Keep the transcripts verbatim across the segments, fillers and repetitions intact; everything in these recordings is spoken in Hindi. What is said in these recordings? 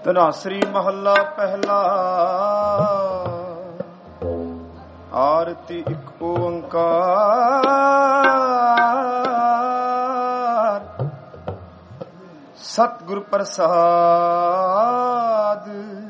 ਧਨਾਸਰੀ ਮਹੱਲਾ ਪਹਿਲਾ। ਆਰਤੀ ਇੱਕ ਓੰਕਾਰ, ਸਤਿਗੁਰ ਪ੍ਰਸਾਦ।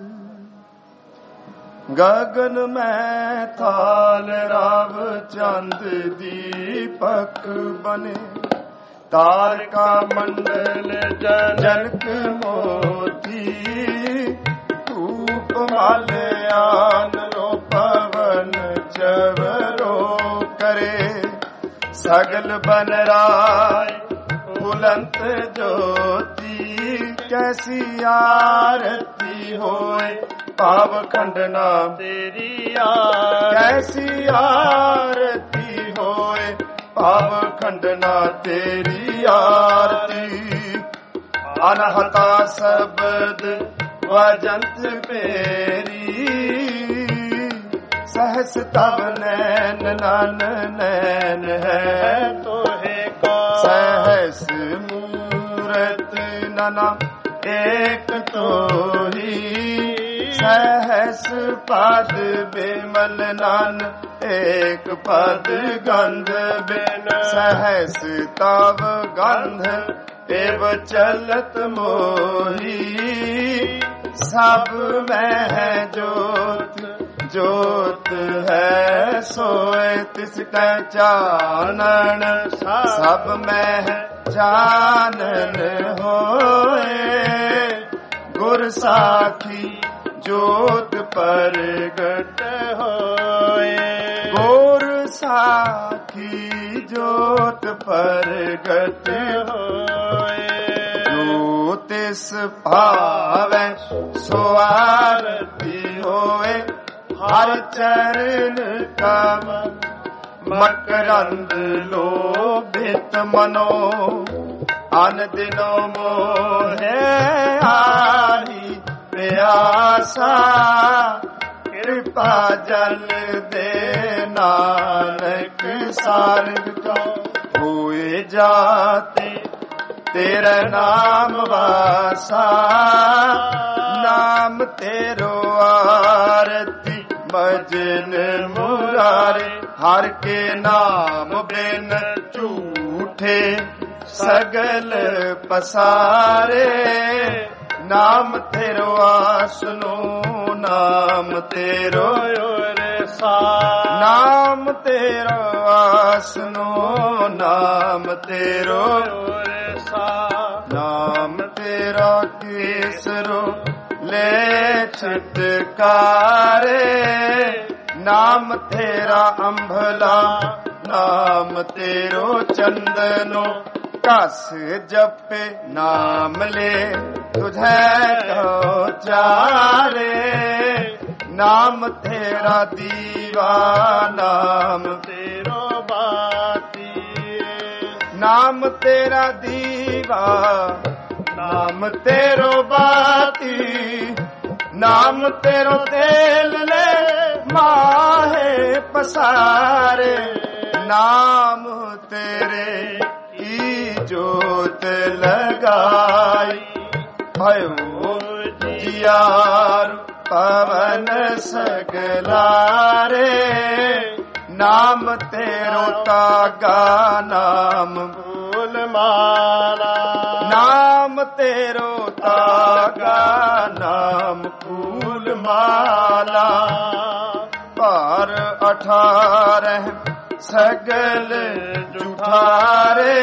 ਗਗਨ ਮੈਂ ਥਾਲ ਰਾਵ ਚੰਦ ਦੀਪਕ ਬਨੇ, ਤਾਰਕਾ ਮੰਡਲ ਜਨਕ ਮੋਤੀ, ਧੂਪ ਮਾਲਿਆਨ ਰੋ ਪਵਨ ਚਵਰੋ ਕਰੇ, ਸਗਲ ਬਨ ਰਾਏ ਬੁਲੰਤ ਜੋਤੀ, ਕੈਸੀ ਆਰਤੀ ਹੋਏ ਭਾਵ ਖੰਡਨਾ ਤੇਰੀ ਆਰ, ਕੈਸੀ ਆਰਤੀ ਹੋਏ ਭਾਵ ਖੰਡਨਾ ਤੇਰੀ ਆਰਤੀ। ਅਨਹਤਾ ਸ਼ਬਦ ਵਜੰਤ ਪੇਰੀ, ਸਹਸ ਤਵ ਨੈਨ ਨਨ ਨੈਨ ਹੈ ਤੋਹੇ ਕੋ, ਸਹਸ ਮੂਰਤ ਨਨਾ ਏਕ ਤੋਹੀ, ਸਹਸ ਪਦ ਬਿਮਲ ਨਨ ਏਕ ਪਦ ਗੰਧ ਬਿਨ, ਸਹਸ ਤਵ ਗੰਧ ਏਵ ਚਲਤ ਮੋਹੀ, ਸਭ ਮੈਂ ਹੈ ਜੋਤ ਜੋਤ ਹੈ ਸੋਏ, ਤਿਸ ਕੈ ਚਾਨਣ ਸਭ ਮੈਂ ਹੈ ਚਾਨਣ ਹੋਏ, ਗੁਰ ਸਾਖੀ ਜੋਤ ਪ੍ਰਗਟ ਹੋਏ, ਗੁਰ ਸਾਖੀ ਜੋਤ ਪ੍ਰਗਟ ਹੋਏ, ਜੋ ਤਿਸ ਭਾਵੈ ਸੋ ਆਰਤੀ ਹੋਏ, ਹਰ ਚਰਨ ਕਮ ਮਕਰੰਦ ਲੋਭਿਤ ਮਨੋ, ਅਨ ਦਿਨੋ ਮੋਹੇ ਆਹੀ ਪਿਆਸਾ, ਕਿਰਪਾ ਜਲ ਦੇ ਨਾਨਕ ਸਾਰੰਗ ਕਾ, ਹੋਏ ਜਾਤੇ ਤੇਰਾ ਨਾਮ ਵਾਸਾ, ਨਾਮ ਤੇਰੋ ਆਰਤੀ ਭਜਨ ਮੁਰਾਰੇ, ਹਰ ਕੇ ਨਾਮ ਬਿਨ ਝੂਠੇ ਸਗਲ ਪਸਾਰੇ, ਨਾਮ ਤੇਰੋ ਆਸਨੋ ਨਾਮ ਤੇਰੋ ਰਸਾ, ਨਾਮ ਤੇਰੋ ਆਸਨੋ ਨਾਮ ਤੇਰੋ ਰਸਾ, ਨਾਮ ਤੇਰਾ ਕੇਸਰੋ ਲੈ ਛਟਕਾਰੇ, ਨਾਮ ਤੇਰਾ ਅੰਭਲਾ ਨਾਮ ਤੇਰੋ ਚੰਦਨੋ, ਕਸ ਜਪੇ ਨਾਮ ਲੈ ਤੁਝੈ ਕੋ ਚਾਰੇ, ਨਾਮ ਤੇਰਾ ਦੀਵਾ ਨਾਮ ਤੇਰੋ ਬਾਤੀ, ਨਾਮ ਤੇਰਾ ਦੀਵਾ ਨਾਮ ਤੇਰੋ ਬਾਤੀ, ਨਾਮ ਤੇਰੋ ਤੇਲ ਲੈ ਮਾਹੇ ਪਸਾਰੇ, ਨਾਮ ਤੇਰੇ ਕੀ ਜੋਤ ਲਗਾਈ, ਭਇਓ ਜਿਆਰ ਪਵਨ ਸਗਲਾਰੇ, ਨਾਮ ਤੇਰੋ ਤਾਗਾ ਨਾਮ ਫੂਲ ਮਾਲਾ, ਨਾਮ ਤੇਰੋ ਤਾਗਾ ਨਾਮ ਫੂਲ ਮਾਲਾ, ਭਾਰ ਅਠਾਰਹ ਸਗਲ ਜੁਠਾਰੇ,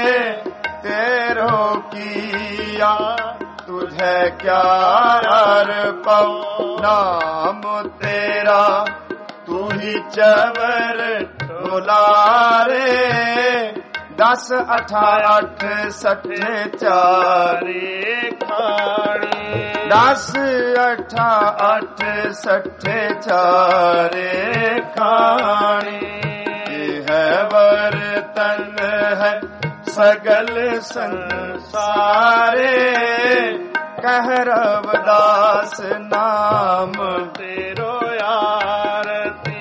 ਤੇਰੋ ਕੀਆ ਤੁਝੈ ਕਿਆ ਅਰਪਉ, ਨਾਮ ਤੇਰਾ ਤੂੰ ਹੀ ਚਵਰ ਢੋਲਾਰੇ, ਦਸ ਅਠਾ ਅੱਠ ਸੱਠੇ ਚਾਰੇ ਖਾਣੀ, ਦਸ ਅਠਾ ਅੱਠ ਸੱਠੇ ਚਾਰੇ ਖਾਣੀ, ਇਹ ਹੈ ਵਰਤਨ ਹੈ ਸਗਲ ਸੰਸਾਰੇ, ਕਹਿ ਰਵਿਦਾਸ ਨਾਮ ਤੇਰੋ ਆਰਤੀ,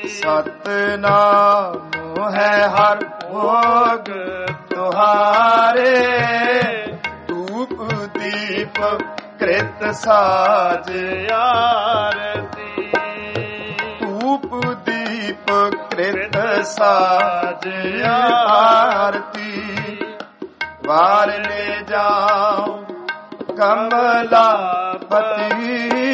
ਸਤਿਨਾਮ ਹੈ ਹਰ ਭੋਗ ਤੁਹਾਰੇ, ਧੂਪ ਦੀਪ कृत साज आरती धूप दीप कृत साज आरती वार ले जाओ कमलापति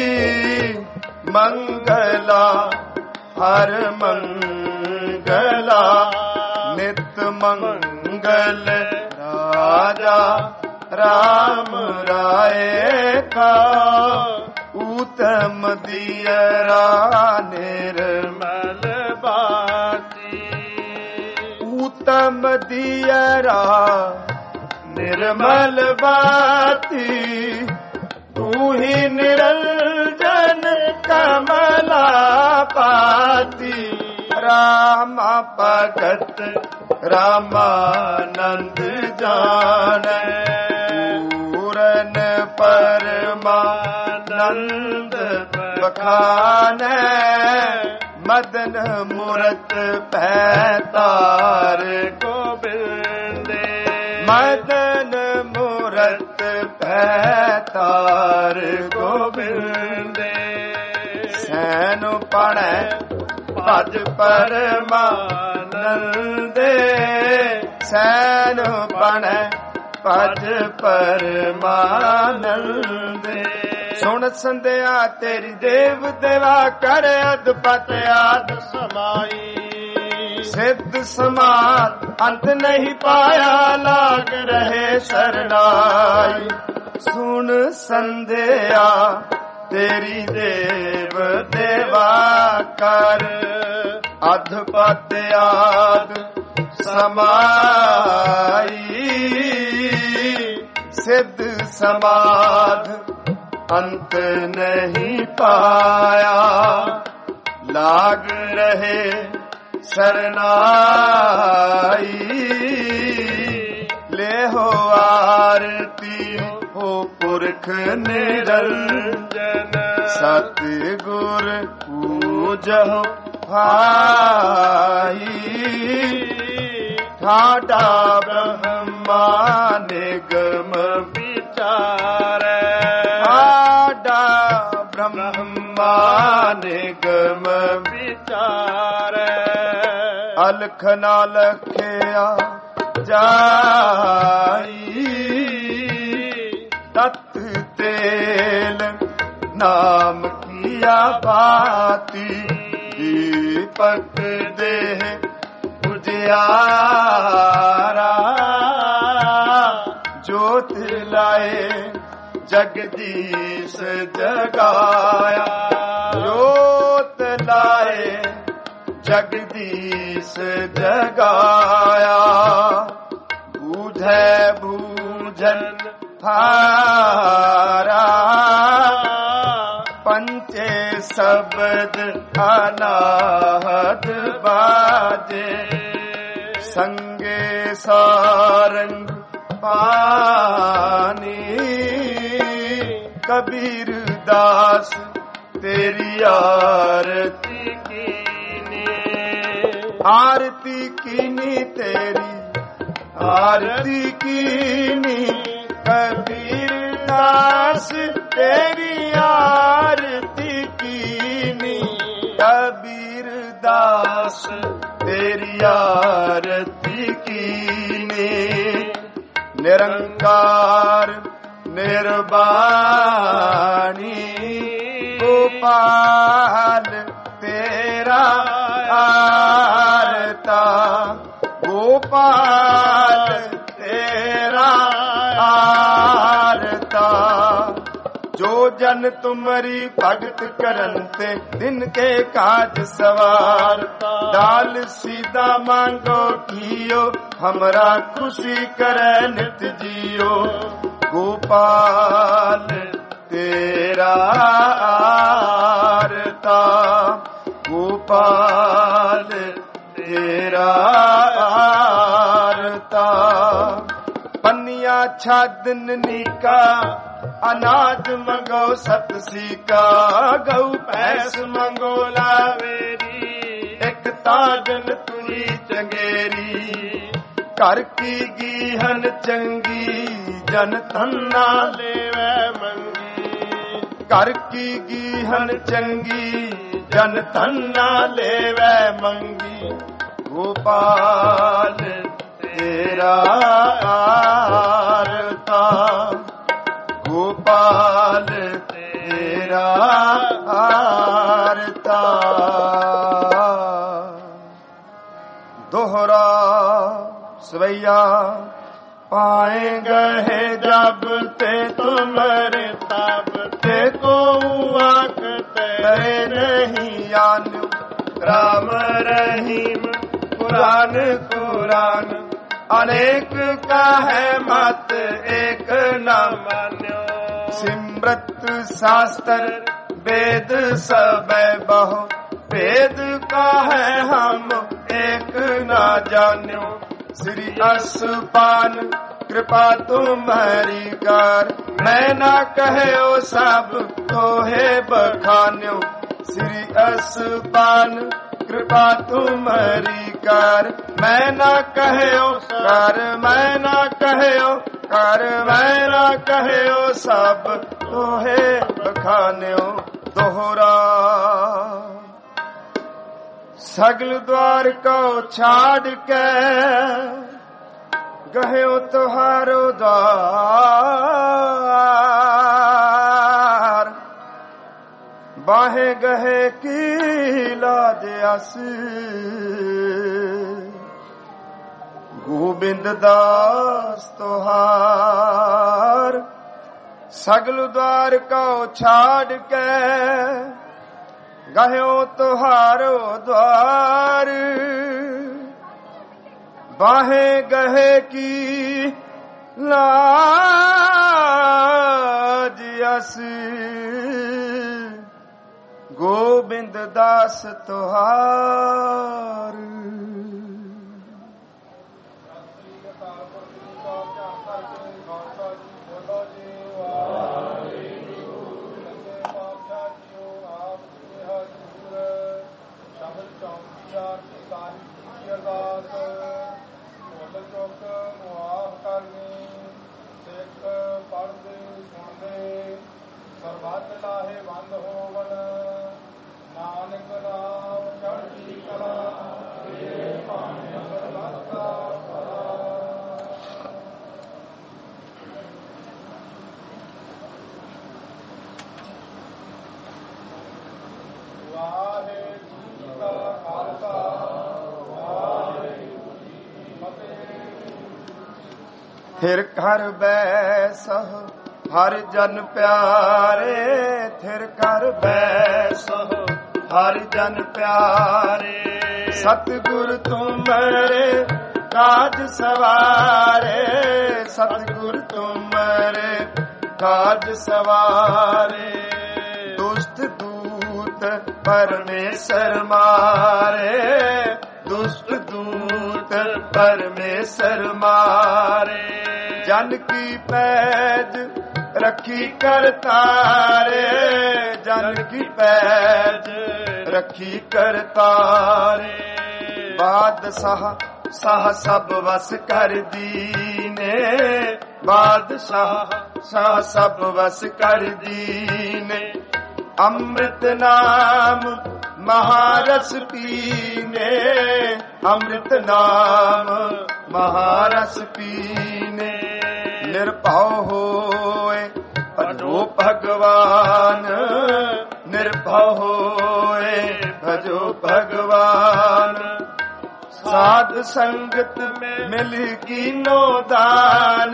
मंगला हर मंगला नित मंगल राजा राम राय का उत्तम दियरा निर्मल बाती उत्तम दियरा निर्मल बाती तू ही निरंजन कमला पाती रामा भगत रामानंद जाने पूरन परमानंद बखाने मदन मूरत पैतार गोबिंदे मदन मूरत पैतार गोबिंदे सैन पढ़े भज परमानंदे सैन पढ़े भज परमानंदे सुन संध्या तेरी देव देवा कर अदपत आद समाई सिद्ध समात अंत नहीं पाया लाग रहे शरणाई सुन संध्या तेरी देव देवा कर अधपत आद समाई सिद्ध समाध अंत नहीं पाया लाग रहे शरणाई ले हो आरती हो पुरख निरंजन सतगुर पूजहो भाई ठाडा ब्रह्मा निगम विचार ठाडा ब्रह्मा निगम विचार अलख ना लखया जाई तत् तेल नाम किया भाती दीपक देह उजियारा ज्योत लाए जगदीश जगाया ज्योत लाए जगदीश जगाया बूझे बूझन हारा पंचे शब्द अनाहत बाजे संगे सारंग पानी कबीर दास तेरी आरती कीनी आरती कीनी तेरी आरती कीनी कबीर दास तेरी आरती कीनी कबीर दास तेरी आरती कीनी निरंकार निर्वाणी गोपाल तेरा आरता गोपाल तेरा आरता जो जन तुम्हारी भगत करनते दिन के काज सवार डाल सीधा मांगो कियो हमरा खुशी करे नित जियो गोपाल तेरा आरता गोपाल तेरा आरता पनिया छादन नीका अनाज मंगो सतसी का गऊ भैंस मंगो लावेरी एक ताजन तुरी चंगेरी कर की गीहन चंगी जन तन्ना लेवे मंगी ਘਰ ਕੀ ਗੀਹਨ ਚੰਗੀ ਜਨ ਧਨ ਨਾ ਲੇਵੈ ਮੰਗੀ ਗੋਪਾਲ ਤੇਰਾ ਆਰਤਾ ਗੋਪਾਲ ਤੇਰਾ ਆਰਤਾ ਦੋਹਰਾ ਸਵਈਆ ਪਾਏ ਗਏ ਜਬ ਤੇ ਤੁਮਰੇ ਤਬ ਤੇ ਕੋ ਵਕਤ ਤਰੇ ਨਹੀਂ ਆਨਿ ਰਾਮ ਰਹੀਮ ਕੁਰਾਨ ਕੁਰਾਨ ਅਨੇਕ ਕਾਹੈ ਮਤ ਏਕ ਨਾ ਮਾਨਿਓ ਸਿਮਰਤ ਸ਼ਾਸਤਰ वेद सबे बहु वेद काहे हम एक ना जान्यो श्री असपान कृपा तुम्हारी कार मैं ना कहे ओ सब तोहे बखान्यो श्री असपान कृपा तुम्हारी कार मैं ना कहे ओ कर मैं ना कहे ओ कर मैं ना कहे ओ सब तोहे बखान्यो दोहरा सगल द्वार को छाड़ के गयो तुहारो द्वार बाहे गहे की लाज अस गोबिंद दास तुहार सगल द्वार को छाड़ के गयो तुहारो द्वार बाहे गहे की लाज अस गोबिंद दास तुहार थिर घर बैसह हर जन प्यारे थिर घर बैसह हर जन प्यारे सतगुर तुमरे काज सवारे सतगुर तुमरे काज सवारे दुष्ट दूत परमेश्वर मारे दुष्ट दूत परमेश्वर मारे जन की पैज रखी कर तारे जन की पैज रखी कर तारे बादशाह शाह सब वस कर दीने बादशाह शाह सब वस कर दीने अमृत नाम महारस पीने अमृत नाम महारस पीने निर्भव होए भजो भगवान निर्भव होए भजो भगवान साध संगत में मिल कीनो दान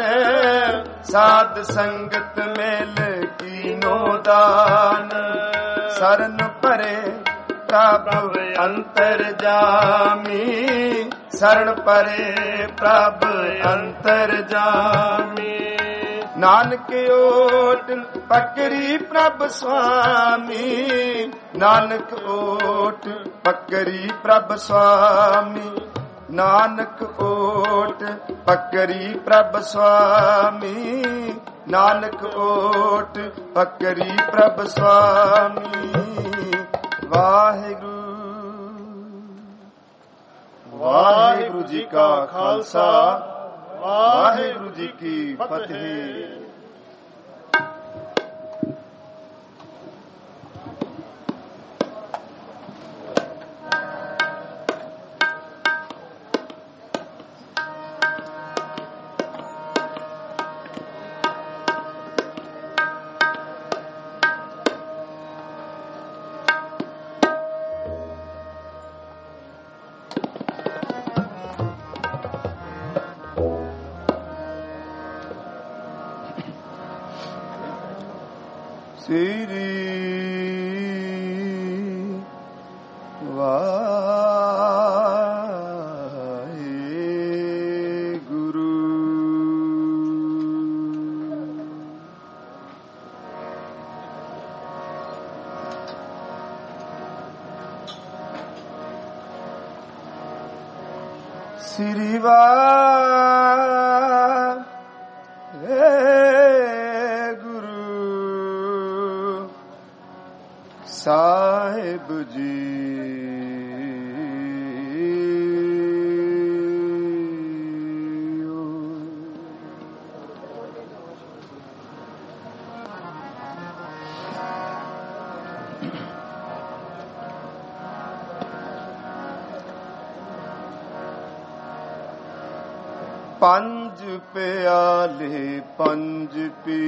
साध संगत मिल कीनो दान शरण परे प्रभु अंतर जामी शरण परे प्रभु अंतर जामी नानक ओट पकड़ी प्रभ स्वामी नानक ओट पकड़ी प्रभ स्वामी नानक ओट पकड़ी प्रभ स्वामी नानक ओट पकड़ी प्रभ स्वामी वाहिगुरु वाहिगुरु जी का खालसा वाहिगुरु जी की फतेह। ਸ੍ਰੀ ਵਾਹਿਗੁਰੂ। ਸ੍ਰੀ ਵਾਹਿਗੁਰੂ ਸਾਹਿਬ ਜੀ। ਪੰਜ ਪਿਆਲੇ ਪੰਜ ਪੀ,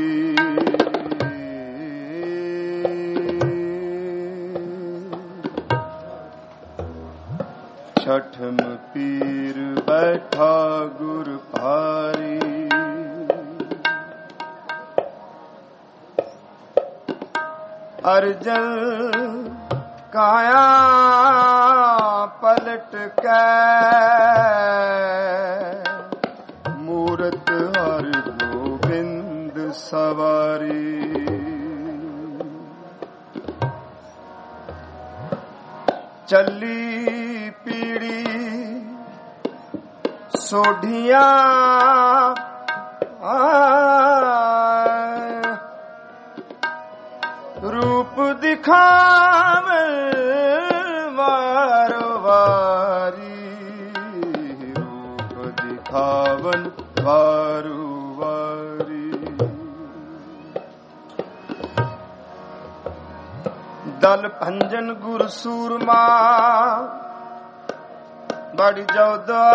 ਛਠਮ ਪੀਰ ਬੈਠਾ ਗੁਰ ਭਾਰੀ। ਅਰਜਨ ਕਾਇਆ ਪਲਟ ਕੇ, ਮੂਰਤ ਹਰ ਗੋਬਿੰਦ ਸਵਾਰੀ। ਚੱਲੀ ਪੀੜੀ ਸੋਢੀਆਂ, ਰੂਪ ਦਿਖਾਵੇ ਵਾਰੋ ਵਾਰੀ, ਰੂਪ ਦਿਖਾਵਨ ਵਾਰੂ ਵਾਰੀ। ਦਲ ਭੰਜਨ ਗੁਰ ਸੂਰਮਾ, ਬੜੀ ਜੋਦਾ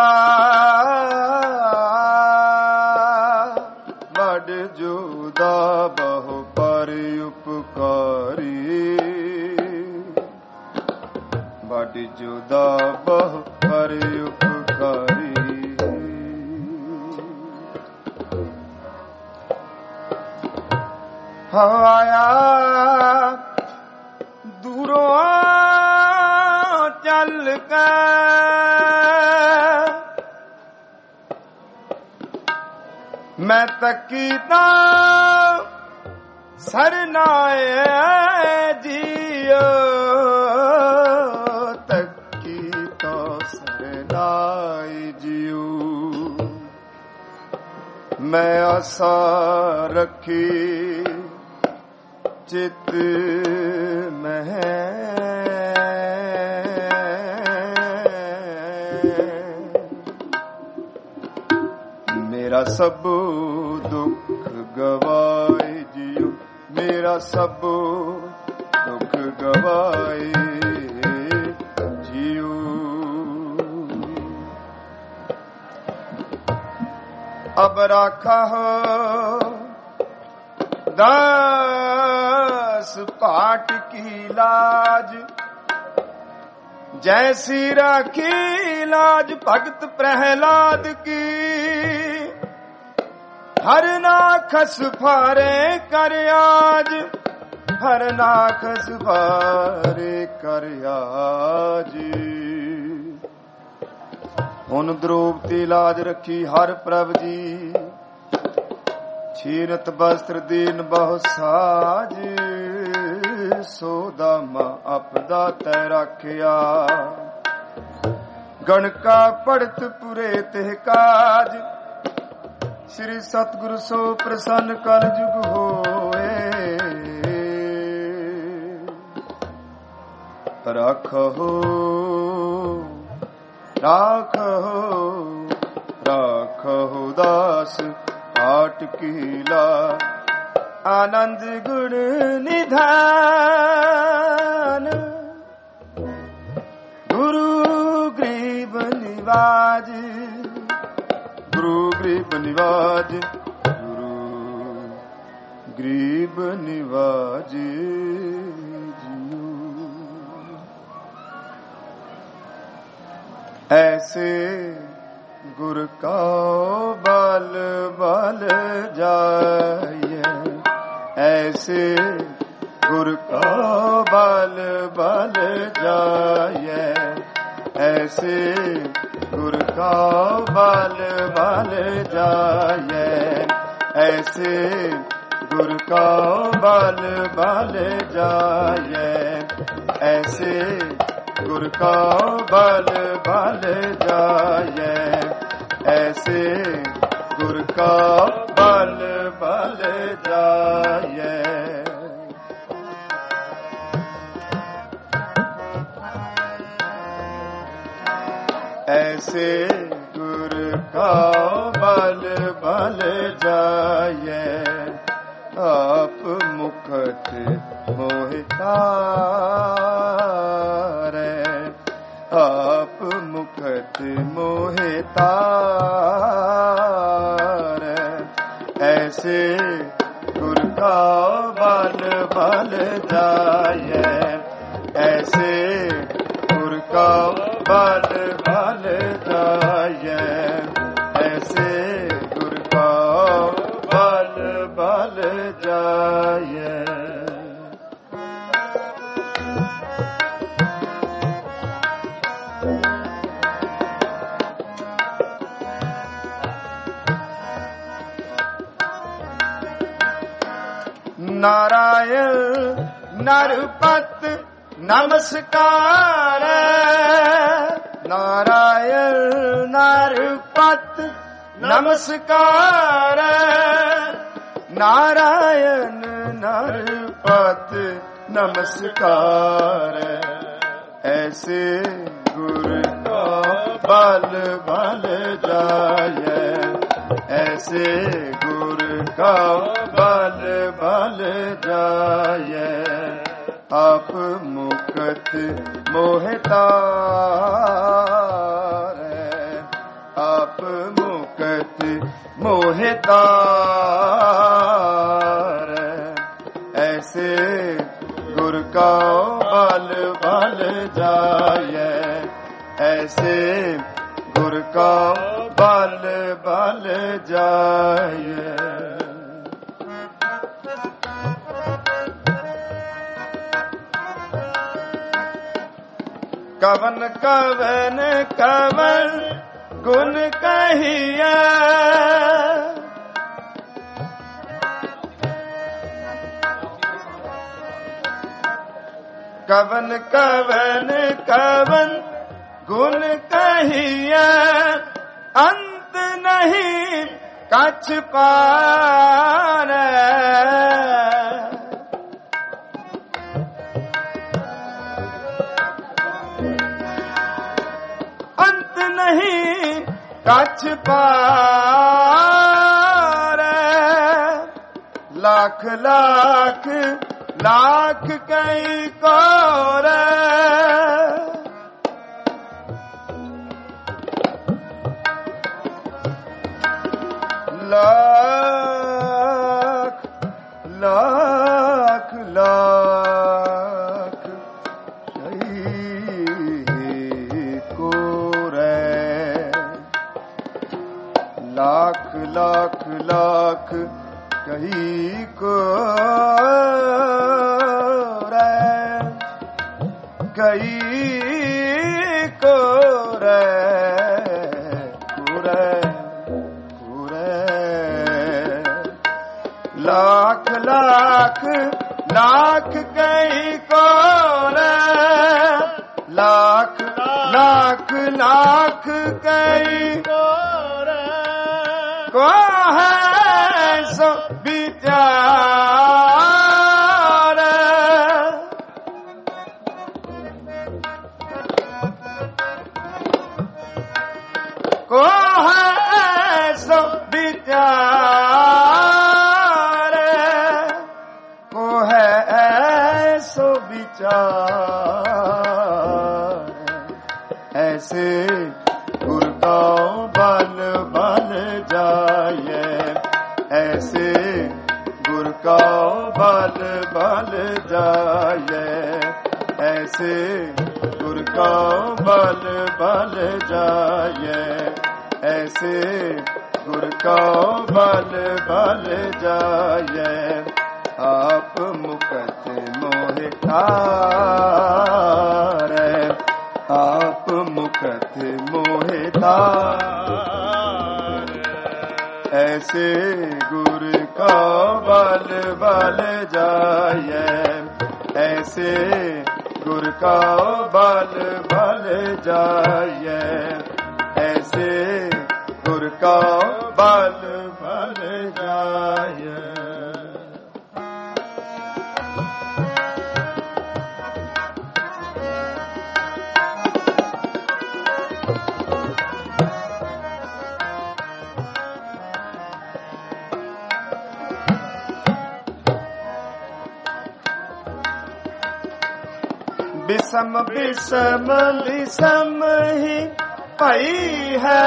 ਬੜ ਜੋਦਾ ਬਹੁ ਪਰ ਉਪਕਾਰੀ। ਬੜ ਜੋਦਾ ਬਹੁ ਪਰ ਉਪਕਾਰੀ। ਆਇਆ ਦੂਰੋਂ ਚੱਲ ਕੇ, ਮੈਂ ਤੱਕੀ ਤਾਂ ਸਰਨਾਏ ਜੀਓ, ਤੱਕੀ ਤਾਂ ਸਰਨਾਏ ਜੀਓ। ਮੈਂ ਆਸਾ ਰੱਖੀ ਚਿਤ ਮਹਿ, ਮੇਰਾ ਸਭ ਦੁੱਖ ਗਵਾਏ ਜੀਓ, ਮੇਰਾ ਸਭ ਦੁੱਖ ਗਵਾਏ ਜੀਓ। ਅਬ ਰਾਖਾ ਹੋ दास पाट की लाज, जैसी राखी लाज भगत प्रहलाद की। हर नाखस फारे कर आज, हर नाखस फारे कर आज। हुन द्रोपदी लाज रखी हर प्रभ जी, छीनत वस्त्र दीन बहु साज। सोदामा अपदा तै राखिया, गणका पड़त पुरे ते काज। श्री सतगुरु सो प्रसन्न कल जुग होए, राखो राखो राखो दास पाट कीला। आनंद गुण निधान, गुरु ग्रीव निवाज। गुरु ग्रीव निवाज, गुरु ग्रीव निवाज। ऐसे गुर का बल बल जाय, ऐसे गुर का बल बल जाए, ऐसे गुर का बल बल जाए, ऐसे गुर का बल बल जाए, ऐसे गुर का बल बल जाए, ऐसे गुर का बल बल जाए। ऐसे गुर का बल बल जाए, आप मुखत मोहि तारै, आप मुखत मोहि तारै, ऐसे गुर का बल बल जाए, ऐसे गुर का बल बल जाए, ऐसे गुर का बल बल जाए। नारायण नरपत नमस्कार, नारायण नरपत नमस्कार, नारायण नरपत नमस्कार, ऐसे गुर का बल बल जाए, ऐसे गुर का बल बल जाए, आप मुकत मोहि तारै, आप मुकत मोहि तारै, ऐसे गुर का बल बल जाए, ऐसे गुर का बल बल जाए। कवन कवन कवन गुण कहिया, कवन कवन कवन गुण कहिया, अंत नहीं कछ पारै, अंत नहीं कछ पारै, लाख लाख लाख कई कोरै, लाख लाख लाख लाख लाख लाख कही को रे, कही को रे, कुरे कुरे, लाख लाख लाख कही को रे, लाख लाख लाख कही को को है सो विचार, को है सो विचार, को है सो विचार, ऐसे गुर का बल बल जाए, ऐसे गुर का बल बल जाए, ऐसे गुर का बल बल जाए, ऐसे गुर का बल बल जाए, आप मुकत मोहि तारै, आप मुकत मोहि तारै। ऐसे गुर का बल बल जाय, ऐसे गुर का बल बल जाय, ऐसे गुर का बल बल जाय। विषम विषम विषम ही पई है,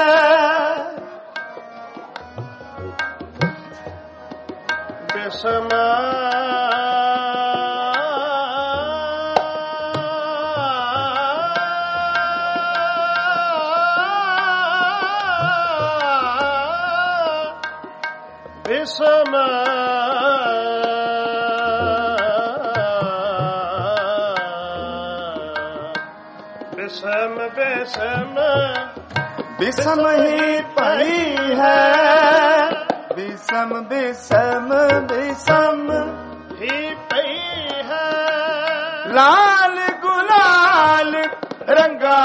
विषम विषम विषम विषम विषम ही पई है, विषम विषम विषम ही पई है। लाल गुलाल रंगा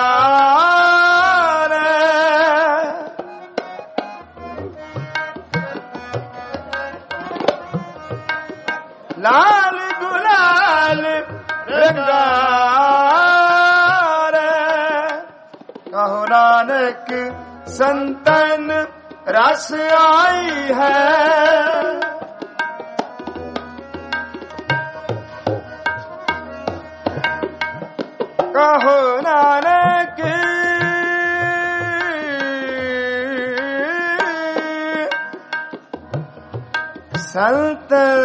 रे, लाल गुलाल रंगा कहो नानक संतन रस आई है, कहो नानक संतन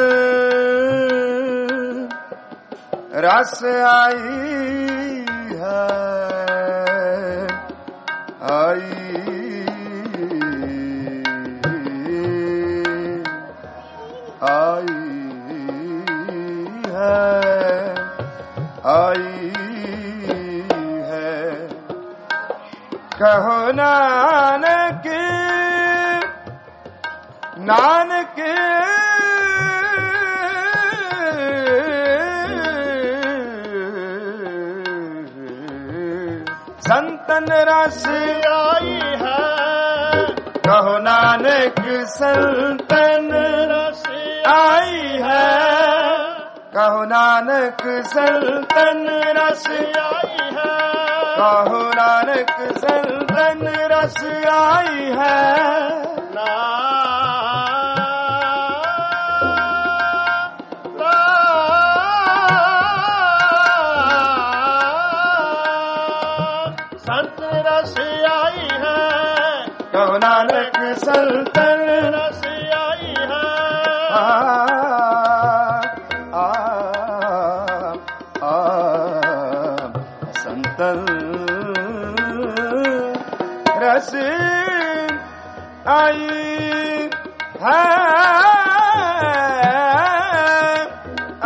रस आई है, आई आई है, आई है। कहो नानक नानक संतन रस आई है, कहो नानक संतन रस आई है, कहो नानक संतन रस आई है। कहो नानक संतन रस आई है, संत रस आई है, कहो नानक संतन रस आई है। आ, आ, आ, संतन रस आई है, आ,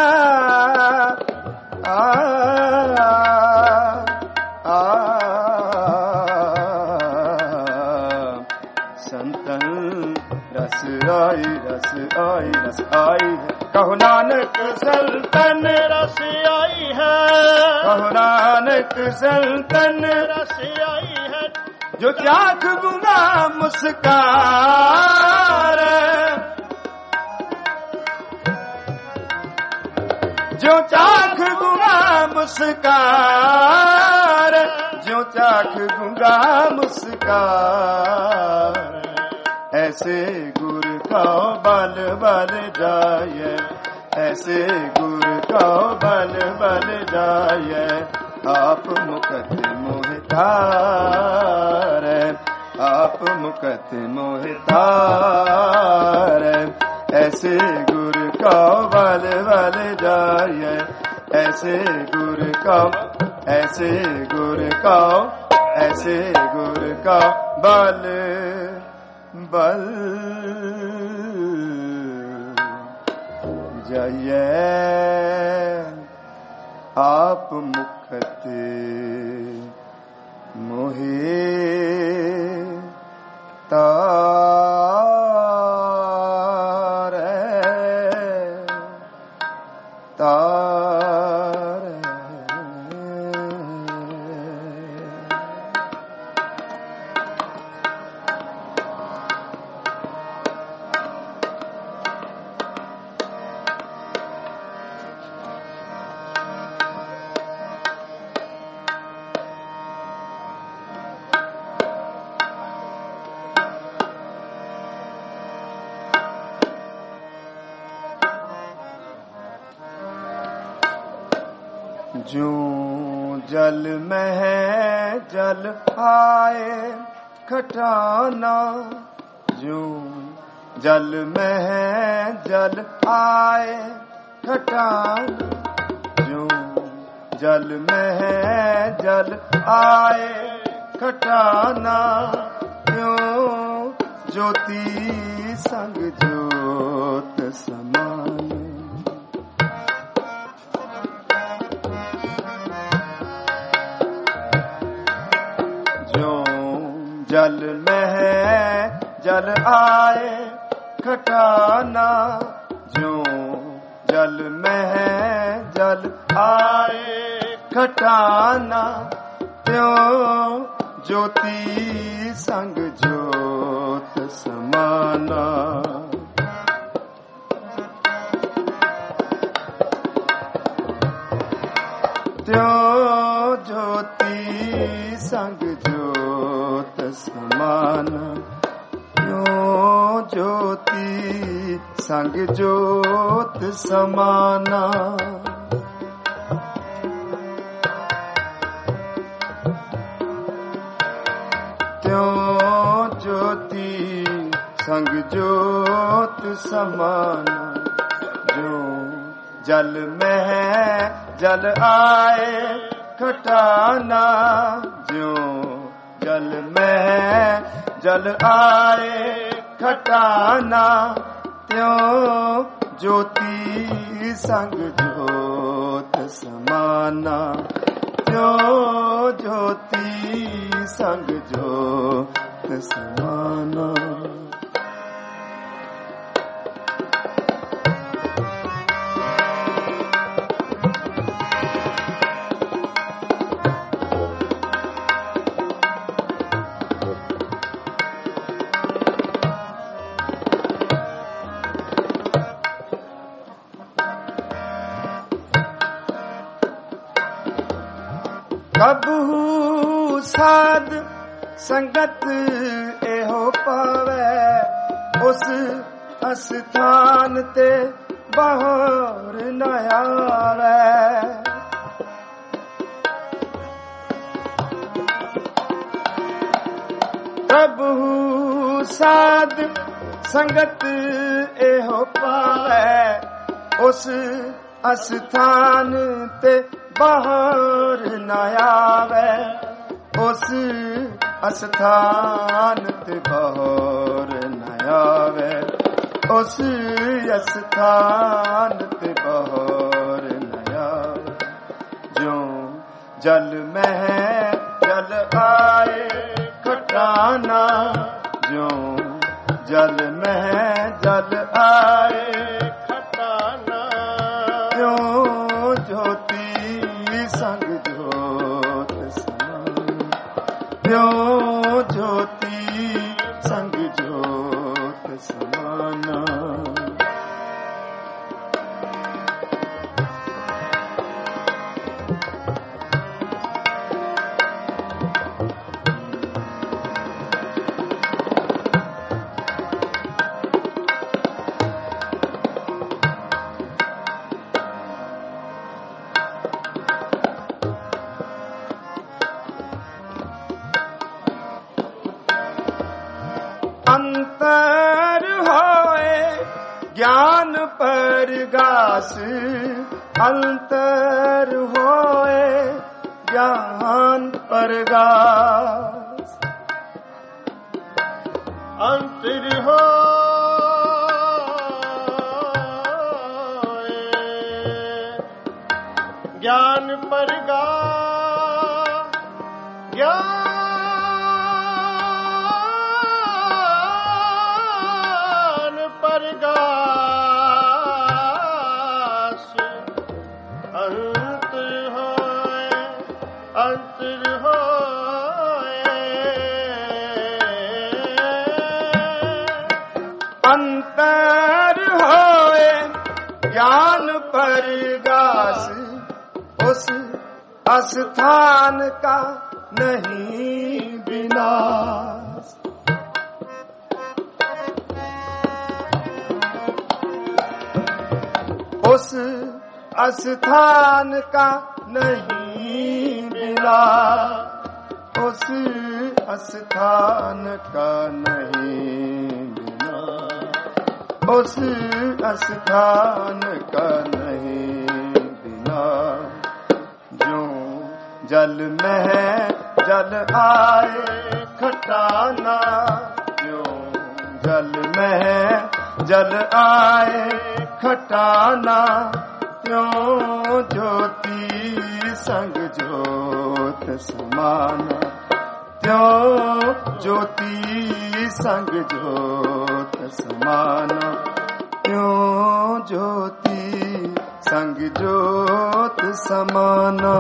आ, संतन रस आई रस आई रस आई है, कहो नानक संतन रस आई है, कहो नानक संतन रस आई है। जो चाख गुना मुस्कार, जो चाख गुना मुस्कार, जो चाख गुंगा मुस्कार, ऐसे गुर का बल बल जाय, ऐसे गुर का बल बल जाय। आप मुकत मोहि तारै, आप मुकत मोहि तारै, ऐसे गुर का बल बल जाय, ऐसे गुर का, ऐसे गुर का, ऐसे गुर का बल बल जाइए आप मुखत मोहे तारे तारे। जो जल में है जल आए खटाना, जो जल में है जल आए खटाना, जो जल में है जल आए खटाना, क्यों ज्योति संग ज्योत समान। जल में है जल आए खटाना, जो जल में है जल आए खटाना, त्यों ज्योति संग ज्योत समाना। त्यों ज्योति संग ज्योत समाना, क्यों ज्योति संग ज्योत समाना। त्यों ज्योति संग ज्योत समाना, जो जल में है जल आए खटाना, जो जल में है जल आए खटाना, त्यों ज्योति संग ज्योत समाना, त्यों ज्योति संग ज्योत समाना। कबहू साध संगत एहो पावे, उस अस्थान ते बाहर न आवे। कबहू साध संगत एहो पावे, उस अस्थान ते बाहर न आवे, उस अस्थान ते बाहर न आवे, उस अस्थान ते बाहर न आवे। जो जल में है जल आए खटाना, जो जल में है जल आए खटाना, क्यों ज्योति संग ज्योत समाना, क्यों ज्योति संग ज्योत समाना। अंतर होए ज्ञान परगास, अंतर होए ज्ञान परगास। अंतर होए ज्ञान परगा ज्ञान परगास अंतर होए अंतर होए अंतर होए ज्ञान परगास उस अस्थान का नहीं विनाश। उस अस्थान का नहीं विनाश। उस अस्थान का नहीं विनाश। उस अस्थान का नहीं विनाश। जो जल में है जल आए खटाना। जो जल में है जल आए खटाना। त्यों ज्योति संग ज्योत समाना। त्यों ज्योति संग ज्योत समाना। त्यों ज्योति संग ज्योत समाना।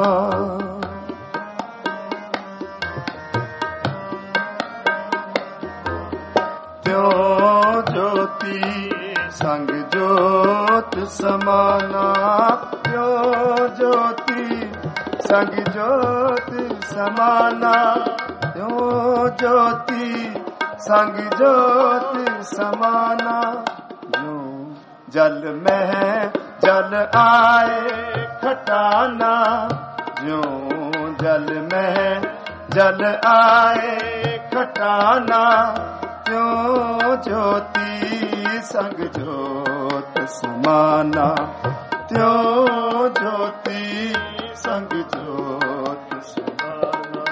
त्यों ज्योति संग ज्योत समाना। त्यों ज्योति संग ज्योत समाना। त्यों ज्योति संग ज्योत समाना। जो जल में है जल आए खटाना। जो जल में है जल आए खटाना। त्यों ज्योति संग ज्योत समाना। त्यों ज्योति संग ज्योत समाना।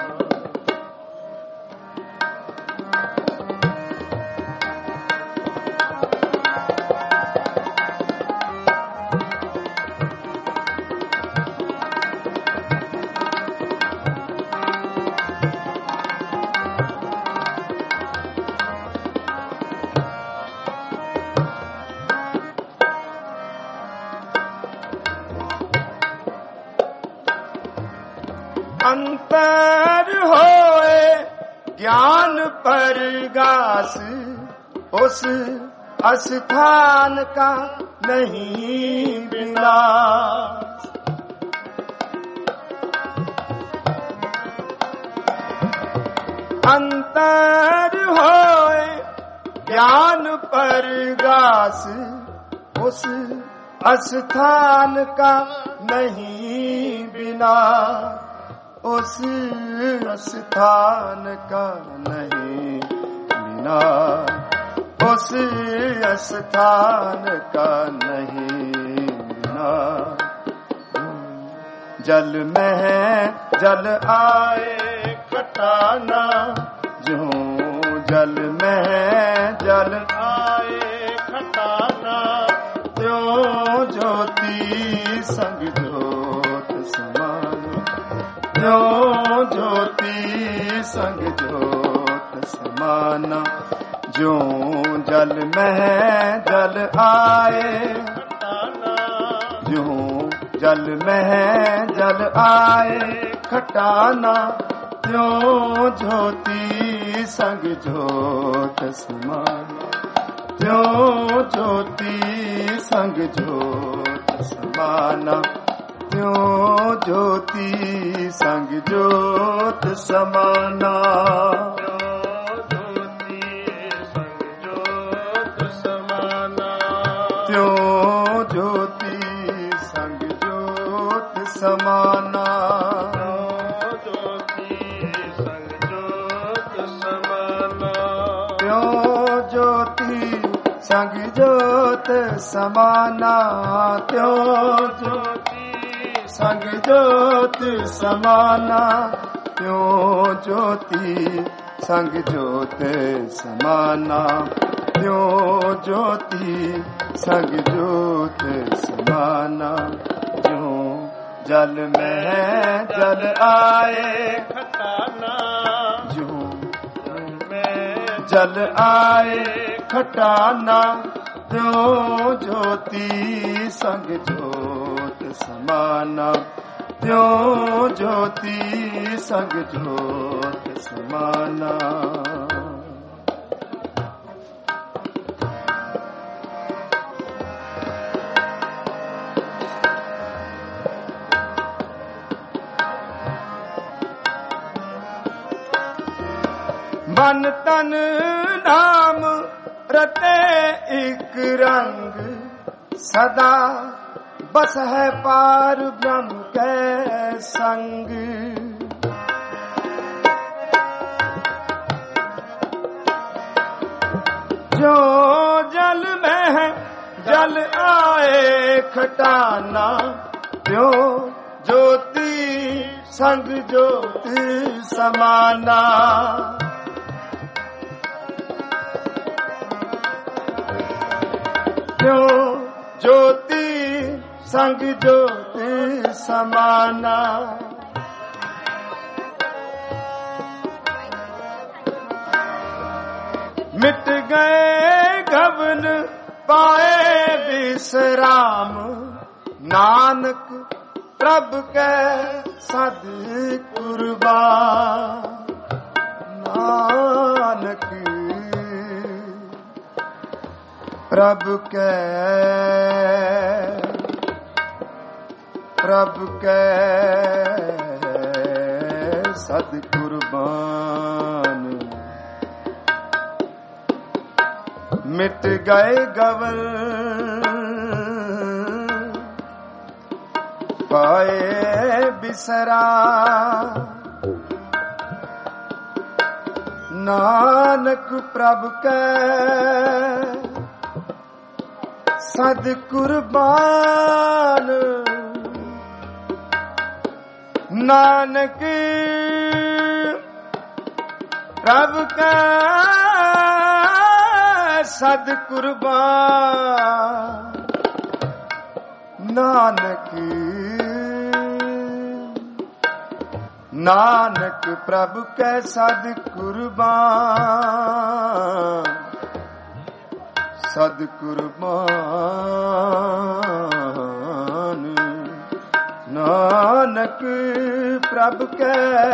अंतर होए ज्ञान परगास उस अस्थान का नहीं विनाश। अंतर होए ज्ञान परगास उस अस्थान का नहीं विनाश। उस स्थान का नहीं विनाश। उस स्थान का नहीं विनाश। जल में है जल आए खटाना। जो जल में है जल आए खटाना। त्यों ज्योति संग ज्योत समाना। त्यों ज्योति संग ज्योत समाना। जो जल में है जल आए खटाना। जो जल में है जल आए खटाना। त्यों ज्योति संग ज्योत समाना। त्यों ज्योति संग ज्योत समाना। त्यों ज्योति संग ज्योत समाना। त्यों ज्योति संग ज्योत समाना। त्यों ज्योति संग ज्योत समाना। त्यों ज्योति संग ज्योत समाना। त्यों ज्योति संग ज्योत समाना। त्यों ज्योति संग ज्योत समाना। जो जल में जल आए खटाना, जो में जल आए खटाना, त्यों ज्योति संग ज्योत समाना, त्यों ज्योति संग ज्योत समाना। मन तन नाम रटे एक रंग, सदा बस है पार ब्रह्म के संग। जो जल में है जल आए खटाना, त्यों ज्योति संग ज्योति समाना। त्यों ज्योति संग ज्योति समाना। मिट गए गबन पाए विश्राम, नानक प्रभु के सद कुर्बान। नानक प्रभु के प्रभु के सद कुर्बान। मिट गए गवल पाए बिसरा, नानक प्रभु के सद कुर्बान। नानक प्रभु का सद कुर्बान। नानक नानक प्रभु के सद कुर्बान। सद कुर्बान। नानक प्रभु के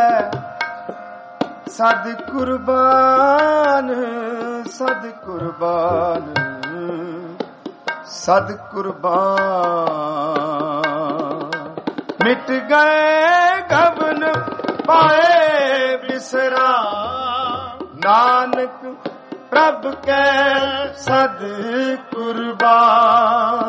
सद कुर्बान। सद कुर्बान। सद कुर्बान। मिट गए गबन पाए विश्राम, नानक प्रभु के सद कुर्बान।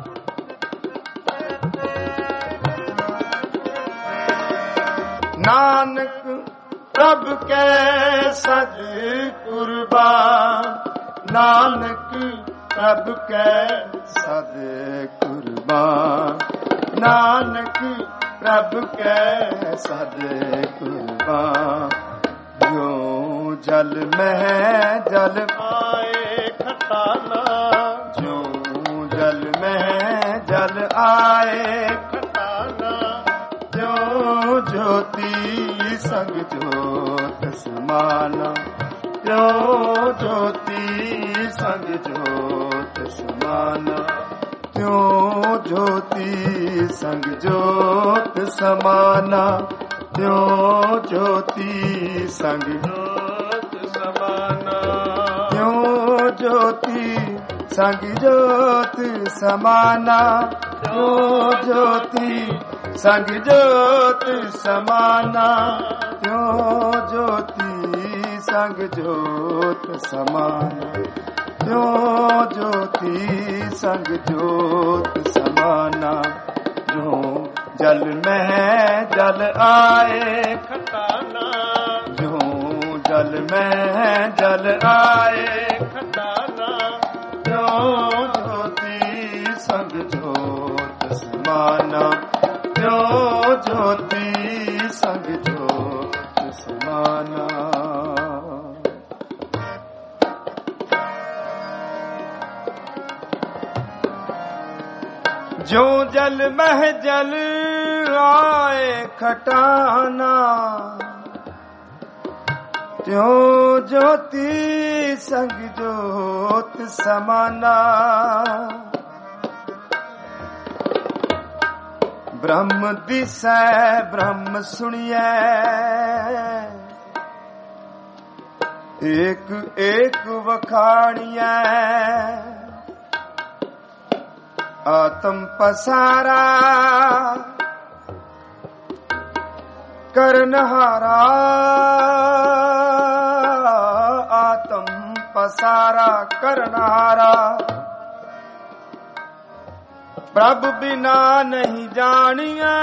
नानक प्रभु के सद कुर्बान। नानक प्रभु के सद कुर्बान। नानक प्रभु के सद कुर्बान। जो जल में जल आए खटाना, जो जल में जल आए खटाना, जो ज्योति संग ज्योत समाना। जो ज्योति संग ज्योत समाना। जो ज्योति संग ज्योत समाना। जो ज्योति संग ज्योत समाना। जो ज्योति संग ज्योत समाना। जो ज्योति संग ज्योत समाना। जो ज्योति संग ज्योत समाना। जो ज्योति संग ज्योत समाना। जो जल में जल आए खटाना, जो जल में जल आए खटाना, जो ज्योति संग ज्योत समाना। जो ज्योति संग ज्योत समाना। जो जल मह जल आए खटाना, त्यों ज्योति संग ज्योत समाना। ब्रह्म दिसै ब्रह्म सुनिए, एक एक वखाणिए। आत्म पसारा करनहारा, आत्म पसारा करनहारा। प्रभु बिना नहीं जानिया,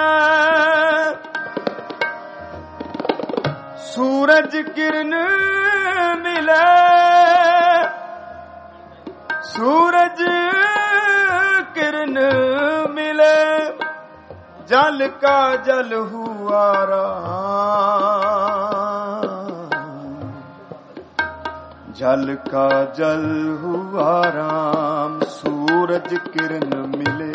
सूरज किरण मिले, सूरज किरण मिले। जल का जल हुआ राम, जल का जल हुआ राम। सूरज किरण मिले,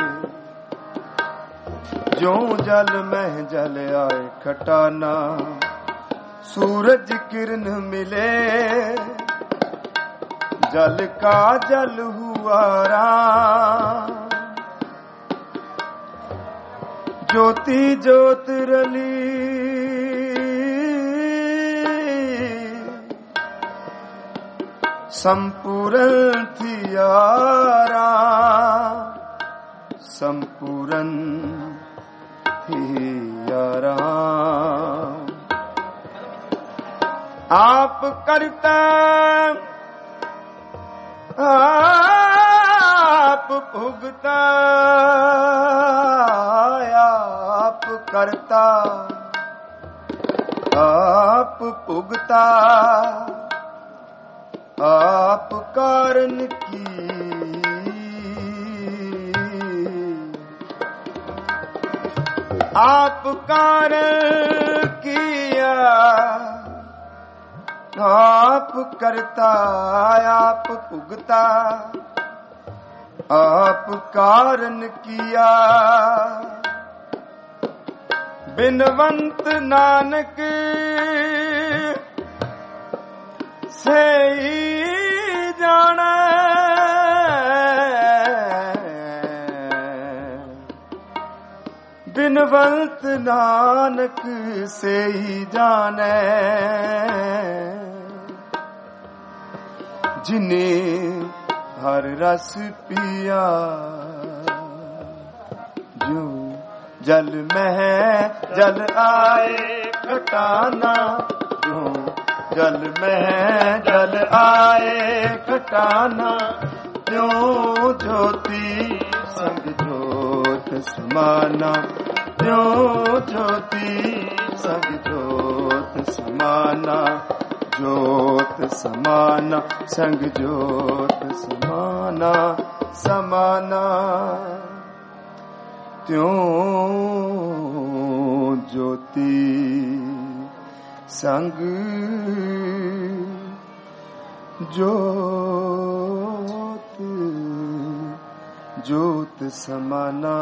ज्यों जल में जल आए खटाना। सूरज किरण मिले, जल का जल हुआ राम। ज्योति ज्योत रली, संपूर्ण थियारा, संपूर्ण थियारा। आप करता आप भुगता, आप करता आप भुगता। आप कारण की आप कारण किया, आप करता आप भुगता। आप कारण किया, बिनवंत नानक से ही जाने। बिनवंत नानक से ही जाने, जिन्हें हर रस पिया। जो जल में जल आए खटाना, जो जल में जल आए खटाना। त्यों ज्योति संग ज्योत समाना, त्यों ज्योति संग ज्योत समाना। ज्योत समाना संग ज्योत समाना, समाना। त्यों ज्योति संग ज्योत ज्योत समाना।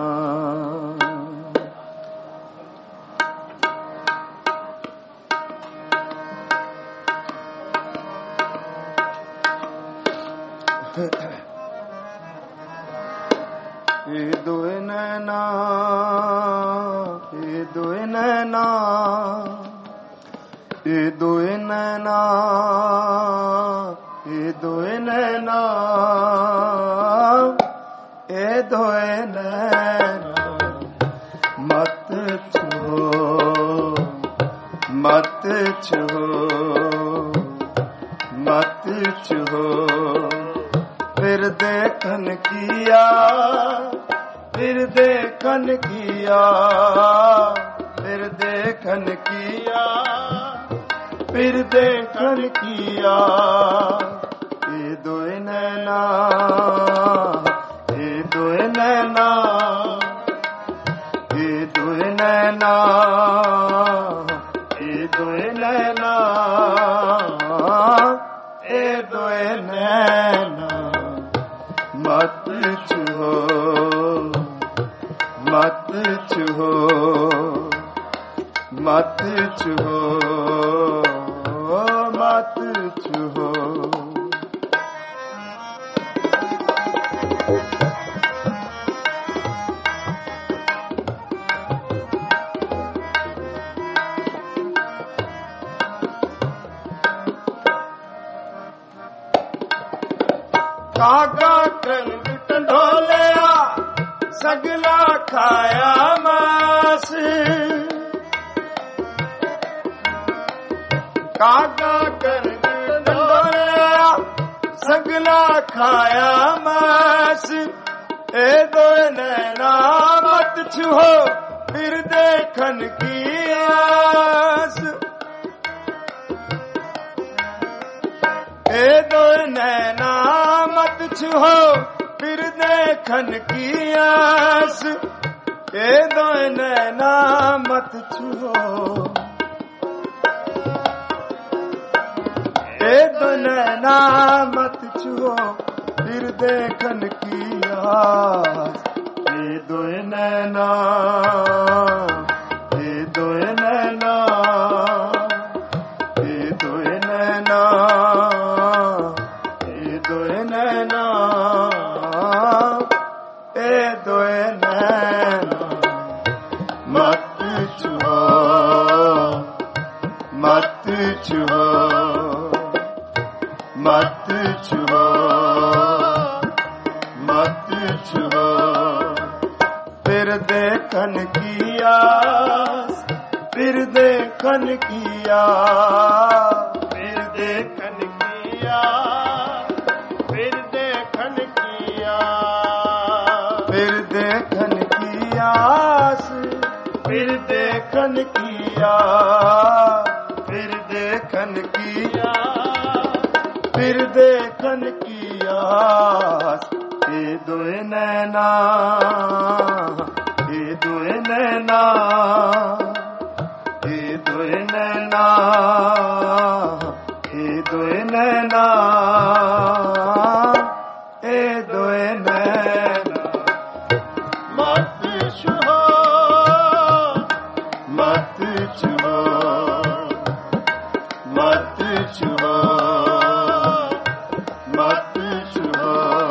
ए दोए नैना, ए दोए नैना, ए दोए नैना, ए दोए नैना, ए दोए नैना। मत छो मत छो मत छो। फिर देखन किया, फिर देखन किया, फिर देखन किया, फिर देखन किया। ए दोए नैना, ए दोए नैना, ए दोए नैना, ए दोए नैना, ए दोए नैना। मत छुओ मत छुओ मत छुओ मत छुओ। कागा कंग टंडोलिया सगला खाया मास। कागा कंग टंडोलिया सगला खाया मास। ए दो नैना मत छुओ फिर देखन की आस। ए दो नैना मत छुओ फिर देखन की आस। ए दो नैना मत छुओ ए दो नैना मत छुओ फिर देखन की आस। ए दो नैना ए दो नैना ए दो नैना ए दो नैना ए दो नैना मत छुओ मत छुओ मत छुओ मत छुओ फिर देखन की आस। फिर देखन की आस। फिर देखन की आस। फिर देखन की आस। फिर देखन की आस। फिर देखन की आस। फिर देखन की आस। फिर देखन की आस। ए दो नैना ए दो नैना ए दो नैना ए दो नैना ए दो नैना मत छुओ मत छुओ मत छुओ मत छुओ।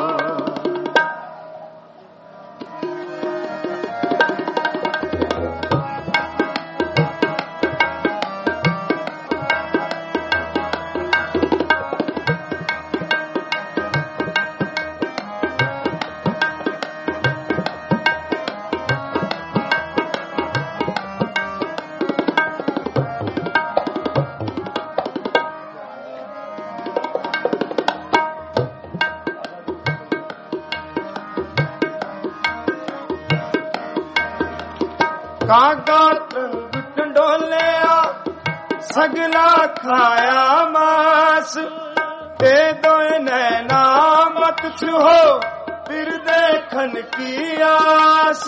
कागा कंग टंडोलिया सगला खाया मास। ए दो नैना मत छुओ फिर देखन की आस।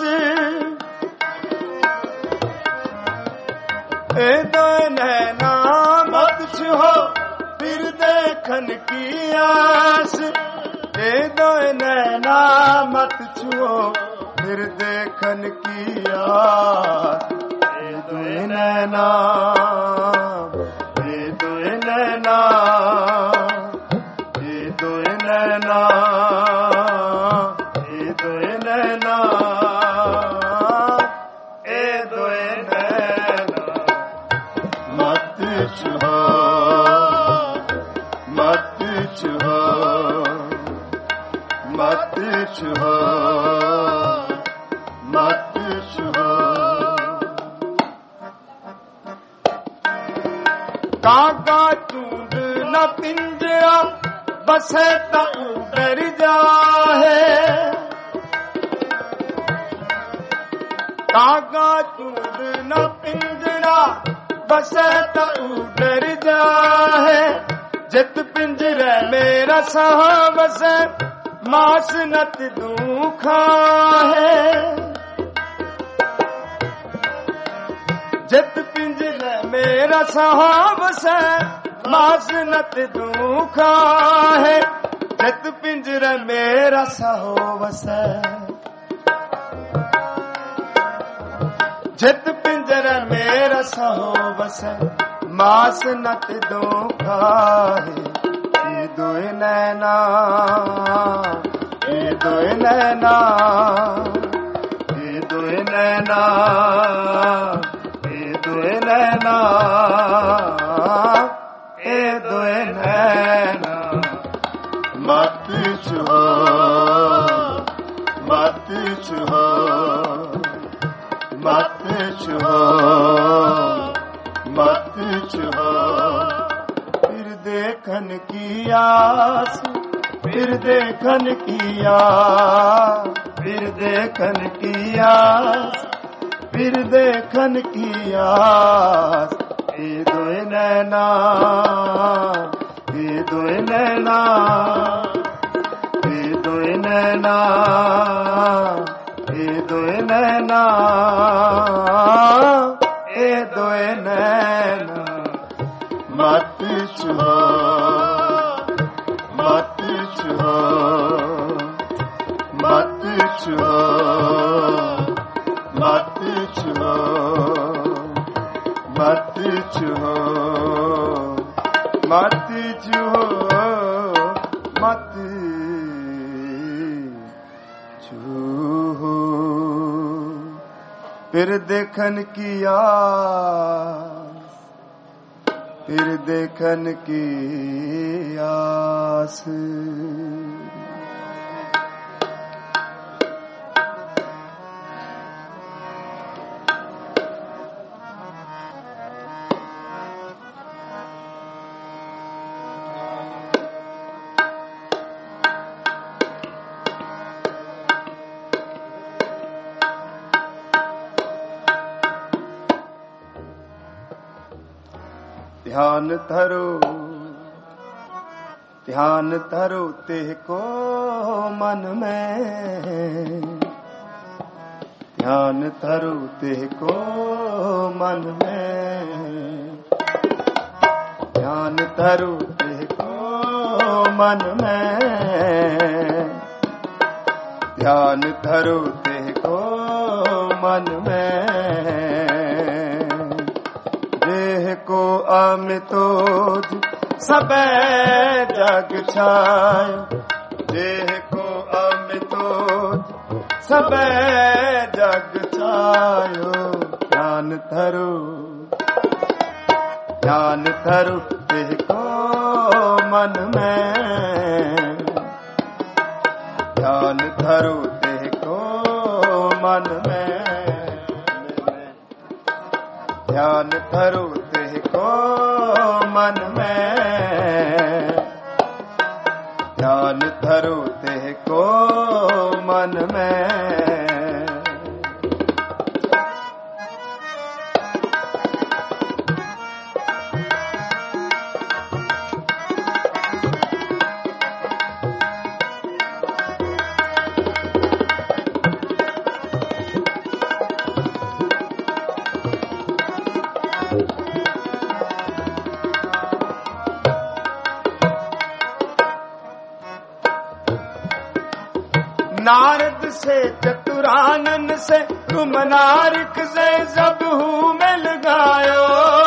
ए दो नैना मत छुओ फिर देखन की आस। ए दो नैना मत छुओ फिर देखन की आस। ए दो नैना ए दो नैना ए दो नैना ए दो नैना ए दो नैना मत छुओ मत छुओ मत छुओ मत छुओ। कागा चूंड न पिंजरा बसे त डर जाहे। कागा चूंड न पिंजरा बसे त डर जाहे। जित पिंजरे मेरा सहा बसे मास नत दुखा है। जित पिंजरे मेरा सहाब से मास नत दुखा है। जित पिंजरे मेरा सहाब से चित पिंजर मेरा सहो बस मास नत दो खाए ये दोए नैना ये दोए नैना ये दोए नैना ये दोए नैना ये दोए नैना मत छुओ मत छुओ मत छुओ मत छुओ फिर देखन की आस फिर देखन की आस फिर देखन की आस फिर देखन की आस ये दोए नैना ये दोए नैना ये दोए नैना ये दोए नैना ये दोए नैना मत छुओ मत छुओ मत छुओ मत छुओ मत छुओ मत छुओ मत छुओ फिर देखन की आस फिर देखन की आस ध्यान धरो ध्यान धरो तेह को मन में ध्यान धरो तेह को मन में ध्यान धरो तेह को मन में ध्यान धरो तेह को मन में देह को अमितोज सबे जग छायो देह को अमितोज सबे जग छायो ध्यान धरो ध्यान धरो देह को मन में ध्यान धरो देह को मन में ध्यान धरो देह को मन में ध्यान धरो देह को मन में नारद से चतुरानन से तुम नारिक से जब हूँ मिल गायो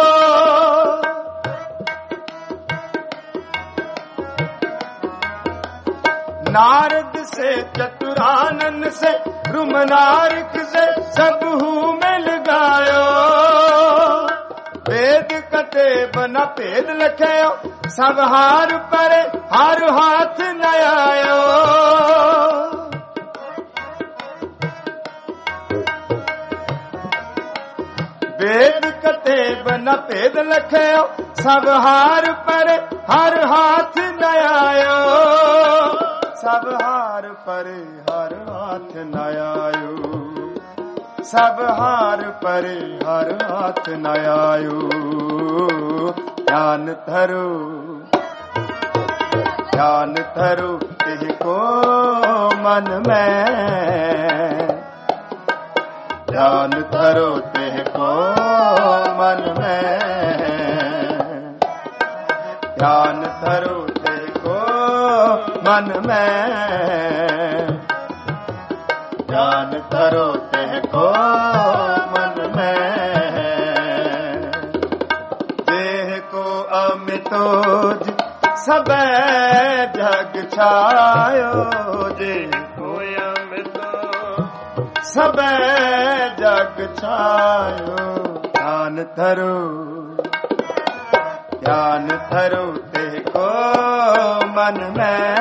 नारद से चतुरानन से तुम नारिक से सब हूँ मिल गायो वेद कटे बना भेद लखयो सब हार परे हार हाथ न आयो वेद कटे बना भेद लखयो सब हार पर हर हाथ न आयो सब हार पर हर हाथ न आयो सब हार पर हर हाथ न आयो ध्यान धरो ध्यान धरो तेह को मन में ध्यान धरो तेह को मन में ध्यान धरो तेह को मन में ध्यान धरो तेह को मन में सबे जग छायो जे कोई अमित सबे जग छायो। ध्यान धरो ध्यान धरो तेको मन में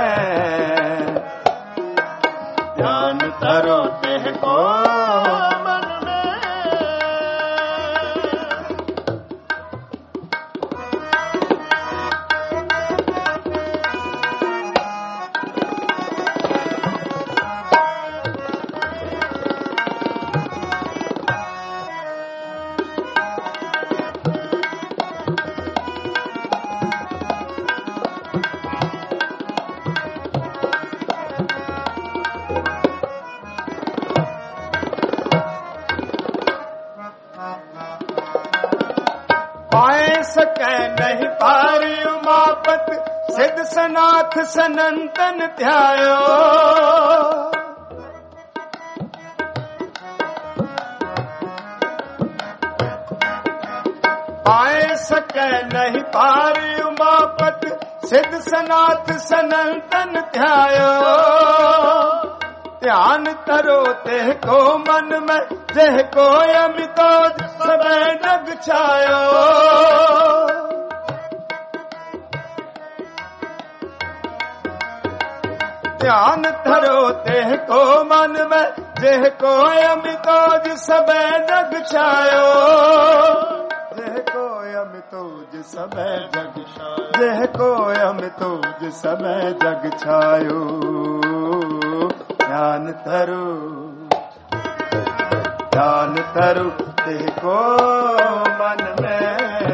ध्यान धरो तेको मन में सकै नहीं पारी उमापत सिद्ध सनाथ सनंतन ध्यायो। पाए सकै नहीं पारी उमापत सिद्ध सनाथ सनंतन ध्यायो। ध्यान धरो तेह को मन में जेह को अमितो सबे जग छायो। ध्यान धरो तेह को मन में जेह को अमितो सबे जग छायो। जेह को अमितो सबे जग छायो जेह को अमितो सबे जग छायो। ध्यान धरो ध्यान धरो तेको मन में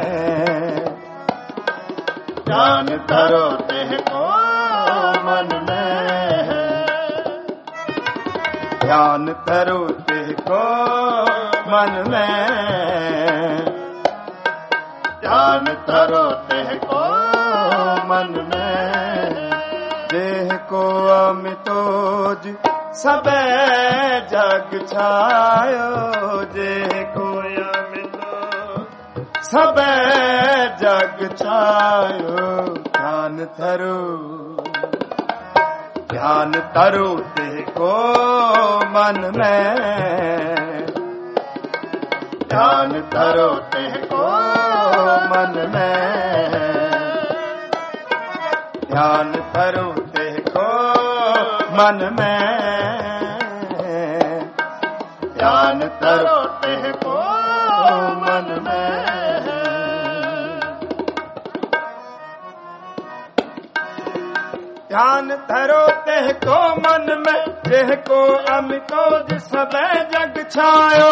ध्यान धरो तेको मन में ध्यान धरो तेको मन में ध्यान धरो तेको मन में। देह को अमितोज सबे जग छायो देह को अमितो सबे जग छायो। ध्यान धरो ध्यान धरो देह को मन में ध्यान धरो देह को मन में ध्यान धरो देह को मन में ध्यान धरो देह को मन में। ध्यान धरो देह को मन में देह को अमितो सबे जग छायो।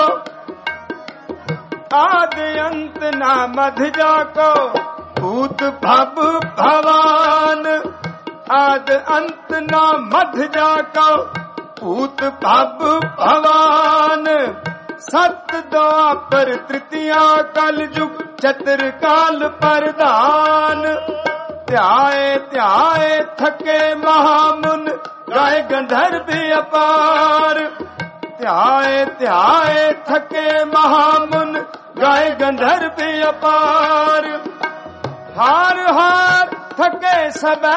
आदि अंत ना मध जाको भूत भव भवान। आद अंत ना मध जाको भूत भव भवान। सत्य द्वापर तृतीया कल युग चतुर काल प्रधान। ध्याए ध्याए थके महामुन गाय गंधर्व अपार। ध्याए ध्याए थके महामुन गाय गंधर्व अपार। हार हार थके सबे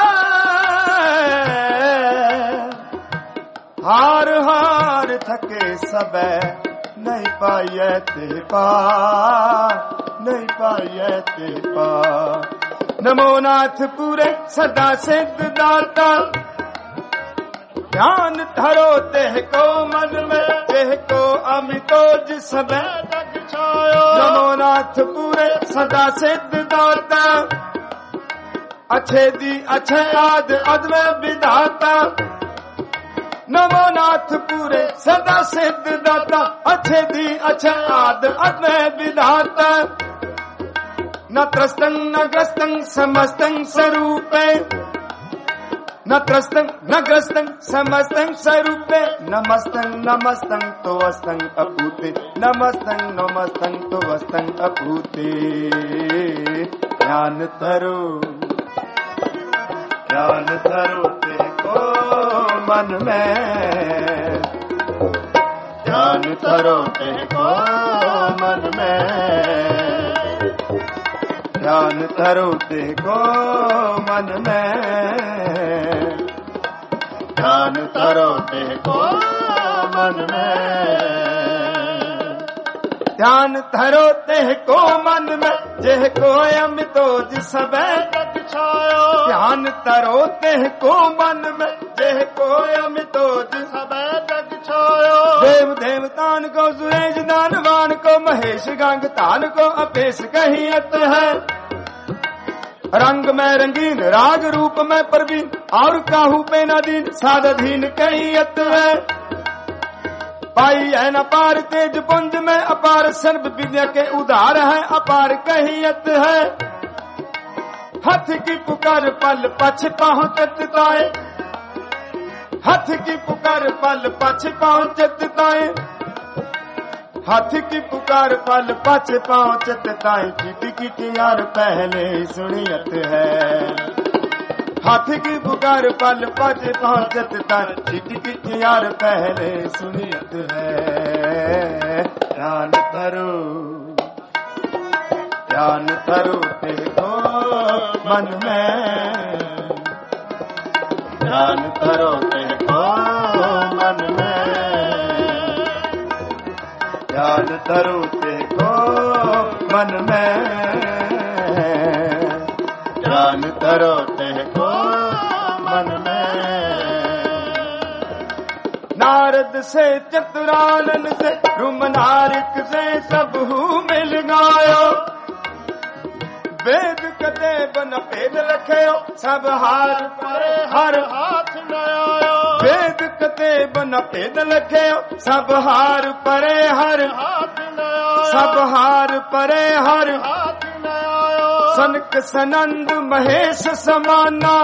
हार हार थके सबे नहीं पाइए ते पार नहीं पाइए ते पार। नमो नाथ पूरे सदा सिद्ध दाता। ध्यान धरो देह को मन में देह को अमितो सबे जग छायो। नमो नाथ पूरे सदा सिद्ध दाता। अच्छे दी अच्छे आद अद्वै विधाता। नमो नाथ पूरे सदा सिद्ध दाता। अच्छे दी अच्छे आद अद्वै विधाता। न त्रस्तं न ग्रस्तं समस्तं स्वरूपे न त्रस्तं न ग्रस्तं समस्तं स्वरूपे। नमस्तं नमस्तं तो अस्तं अपूते नमस्तं नमस्तं तो अस्तं अपूते। ध्यान धरो ध्यान धरो तेको मन में ध्यान धरो तेको मन में ध्यान धरो देखो मन में, ध्यान धरो देखो मन में, ध्यान धरो देखो मन में, जेह को अमितो जिसबै जग छायो। ध्यान धरो देखो मन में, जेह को अमितो जिसबै जग छायो। देव देवतान को सुरेश दानवान को महेश गंग तान को अपेश कहियत है। रंग में रंगीन राग रूप में प्रवीण और काहू पे नदीन साधीन कहियत है। पाई है न पार तेज पुंज में अपार सर्व विद्या के उदार है अपार कहियत है। हाथ की पुकार पल पछ पहुंचत ताए, हाथ की पुकार पल पछ पहुंचत ताए, हाथ की पुकार पल पछ पहुंचत ताए। चिटी की तियार पहले सुनियत है, हाथ की पुकार पल पछ पहुंचत ताए। चिटी की तियार पहले सुनियत है। ध्यान धरो ध्यान धरो देखो मन में, ध्यान धरो देखो मन में, ध्यान धरो देखो मन में, ध्यान धरो देखो मन में। नारद से चतुरानन से रुमनारिक से सबहू मिल गायो। वेद कते बन भेद रखयो, सब हार परे हर हाथ न आयो। वेद कते बन भेद रखयो, सब हार परे हर हाथ न आयो। सब हार परे हर हाथ न आयो। सनक सनंद महेश समाना,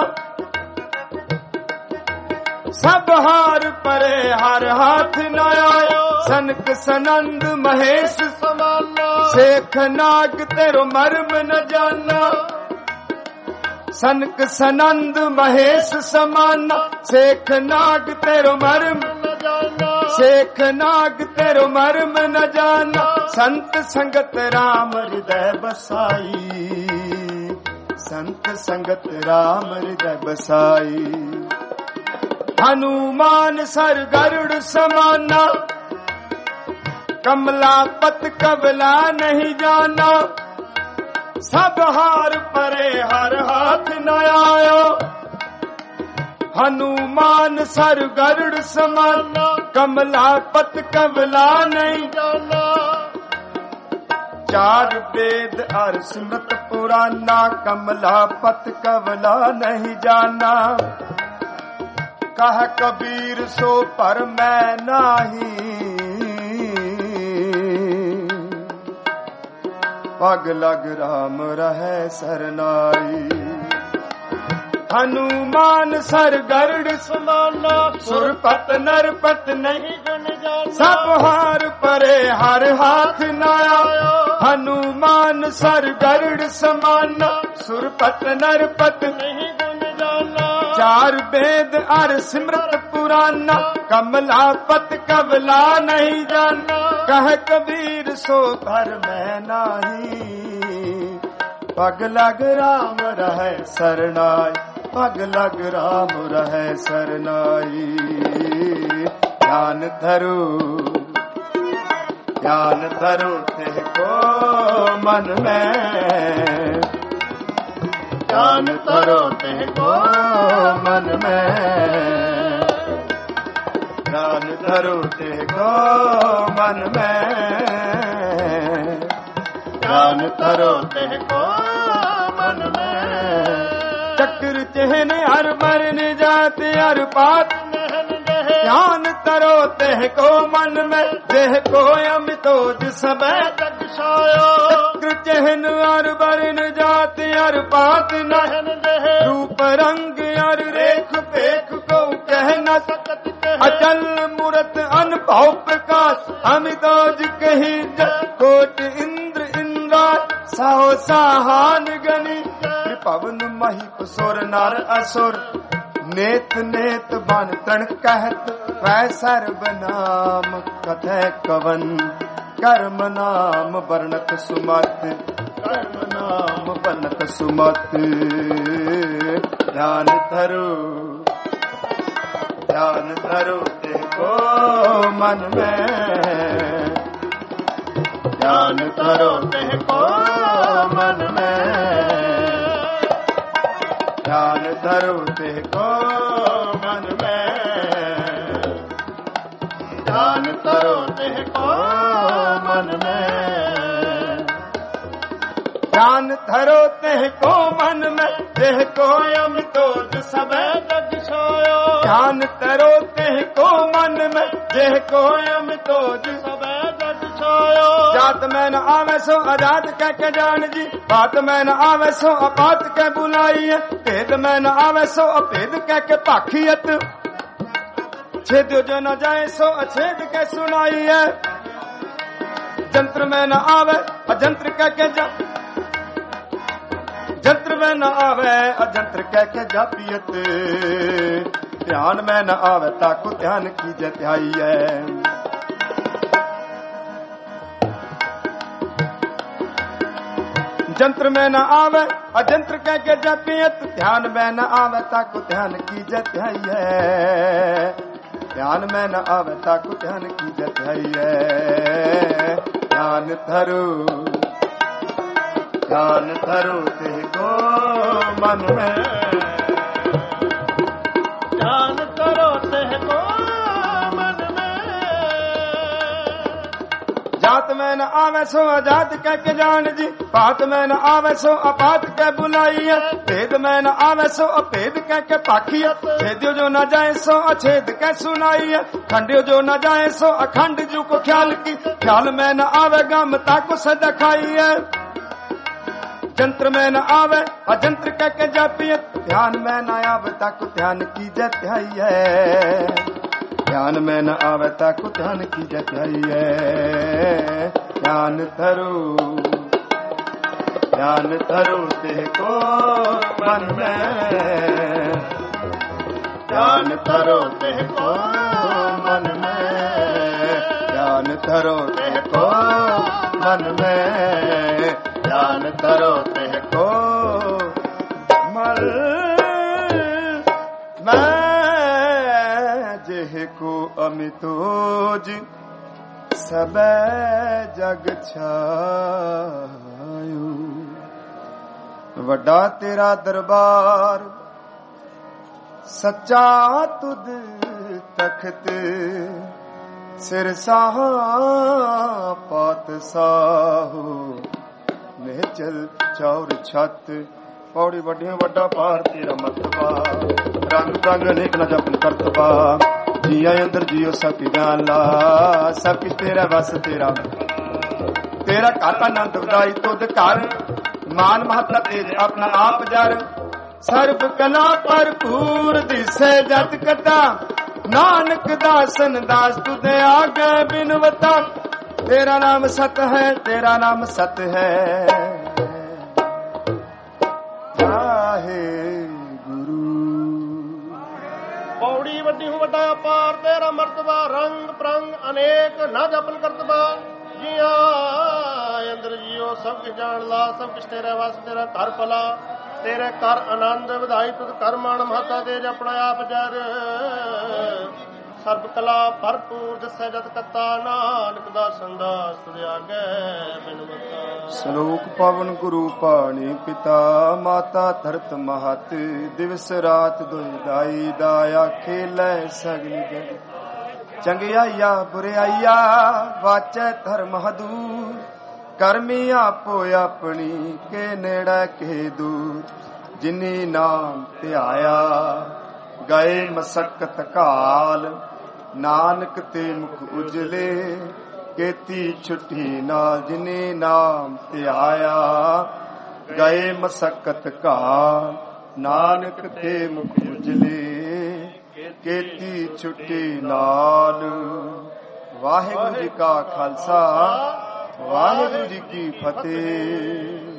सब हार परे हर हाथ न आयो। सनक सनंद महेश समाना, शेख नाग तेरो मर्म न जाना। सनक सनंद महेश समाना, शेख नाग तेरो मर्म न जाना। शेख नाग तेरो मर्म न जाना। संत संगत राम हृदय बसाई, संत संगत राम हृदय बसाई। हनुमान सर गरुड़ समाना, कमला पत कबला नहीं जाना। सब हार परे हर हाथ न आयो। हनुमान सर गरुड़ समाना, कमला पत कबला नहीं जाना। चार वेद और स्मृत पुराना, कमला पत कबला नहीं जाना। कह कबीर सो पर मैं नाही, पग लग राम रहे सरनाई। हनुमान सर गरुड़ समाना, सुरपत नरपत नहीं गुन जाना। सब हार परे हर हाथ न आयो। हनुमान सर गरुड़ समाना, सुरपत नरपत नहीं गुन जाना। चार वेद और स्मृत पुराना, कमला पत कबला नहीं जाना। कह कबीर सो भर मैं नाही, पग लग राम रहे सरनाई। पग लग राम रहे सरनाई। ध्यान धरो ध्यान धरो देखो मन में, ध्यान धरो देखो मन में, ध्यान धरो देखो मन में, ध्यान धरो देखो मन में। चक्र चहन हर मरन जाते हर पात ध्यान तरो तेह को मन में, देह को अमितो जिसबै जग छायो। चक्र चहन हर बरन जाते हर पात नहन देह, रूप रंग हर रेख पेख को कह न सकत। अचल मूरत अनुभव प्रकाश अमितोज कही जग। कोट इंद्र इंद्रा साहो साहान गनी, पवन मही सुर नर असुर। नेत नेत बन तण कहत वै सर्व नाम, कथय कवन कर्म नाम वर्णत सुमत। कर्म नाम बनत सुमत ध्यान धरो ध्यान धरो देखो मन में ध्यान धरो देखो मन में ध्यान धरो देखो मन में ध्यान धरो देखो मन में ध्यान धरो देखो मन में देखो अमितो सब जग छोयो ध्यान धरो देखो मन में देखो अमितो सब जग छोयो जात में न आवे सो आजाद कह के जान जी बात में न आवे सो अपात के बुलाई है भेद में न आवे सो अभेद कह के पाखियत छेद जो न जाए सो अछेद के सुनाई है जंत्र में न आवे अजंत्र कह के जा जंत्र में न आवे अजंत्र कह के जापियत ध्यान में न आवे ताको ध्यान की जत्याई है जंत्र में न आवे अजंत्र कह के जापियत ध्यान में न आवे ताको ध्यान की जत्याई है ध्यान में न आवे ताको ध्यान की जत्याई है ध्यान धरो ध्यान धरो देखो मन में ध्यान धरो देखो मन में जात में न आवे सो आजाद कह के जान जी बात में न आवे सो अपात के बुलाई है भेद में न आवे सो अभेद कह के पाखी है छेदियो जो न जाए सो अछेद कह सुनाई है खंडियो जो न जाए सो अखंड जू को ख्याल की ख्याल में न आवे गम ताको सदा खाई है जंत्र में न आवे अजंत्र कह के जापियत ध्यान में न आवे ताको ध्यान की जत्याई है ध्यान में न आवे ताको ध्यान की जत्याई है ध्यान धरो ध्यान धरो देखो मन में ध्यान धरो देखो मन में ध्यान धरो देखो मन में ध्यान धरो देखो मल मैं जेको अमितोज सब जग छायो वड्डा तेरा दरबार सच्चा तुद तख्त सिर साहा पात साहो मेचल चौर छत पौड़ी वड्डियों वड्डा पार तेरा मतबा रंग रंग अनेक न जपन करतबा जिया अंदर जियो सब की जान ला सब किछ तेरा बस तेरा तेरा काता नंद उदाई तुद कर मान महत्ता तेज अपना आप जर सर्व कला भरपूर दिसे जत कता नानक दासन दास तुदे आगे बिनवता तेरा नाम सत है तेरा नाम सत है पौड़ी वड्डी हूँ वड्डा पार तेरा मर्तबा रंग प्रंग अनेक न जपन करतबा जिया अंदर जियो सब कुछ जान ला सब कुछ तेरे वास तेरा घर भला तेरे कर आनंद ਵਧਾਈ तुद कर मान महता तेज अपना आप जर सर्व कला भरपूर दसै जत कता नानक दा संदास तुझे आगे बिनवता श्लोक पवन गुरु पाणी पिता माता धरत महत दिवस रात दुई दाई दाया खेलै सगली जग चंगियाइया बुराइया वाचै धर्म हदूर करमी आपो अपनी के नेड़ा के दूर जिनी नाम ध्याया गए मसक्कत काल नानक ते मुख उजले केती छुट्टी नाल जिनी नाम ध्याया गए मसक्कत काल नानक ते मुख उजले केती छुट्टी नाल। वाहिगुरू जी का खालसा वाहिगुरू जी की फतेह।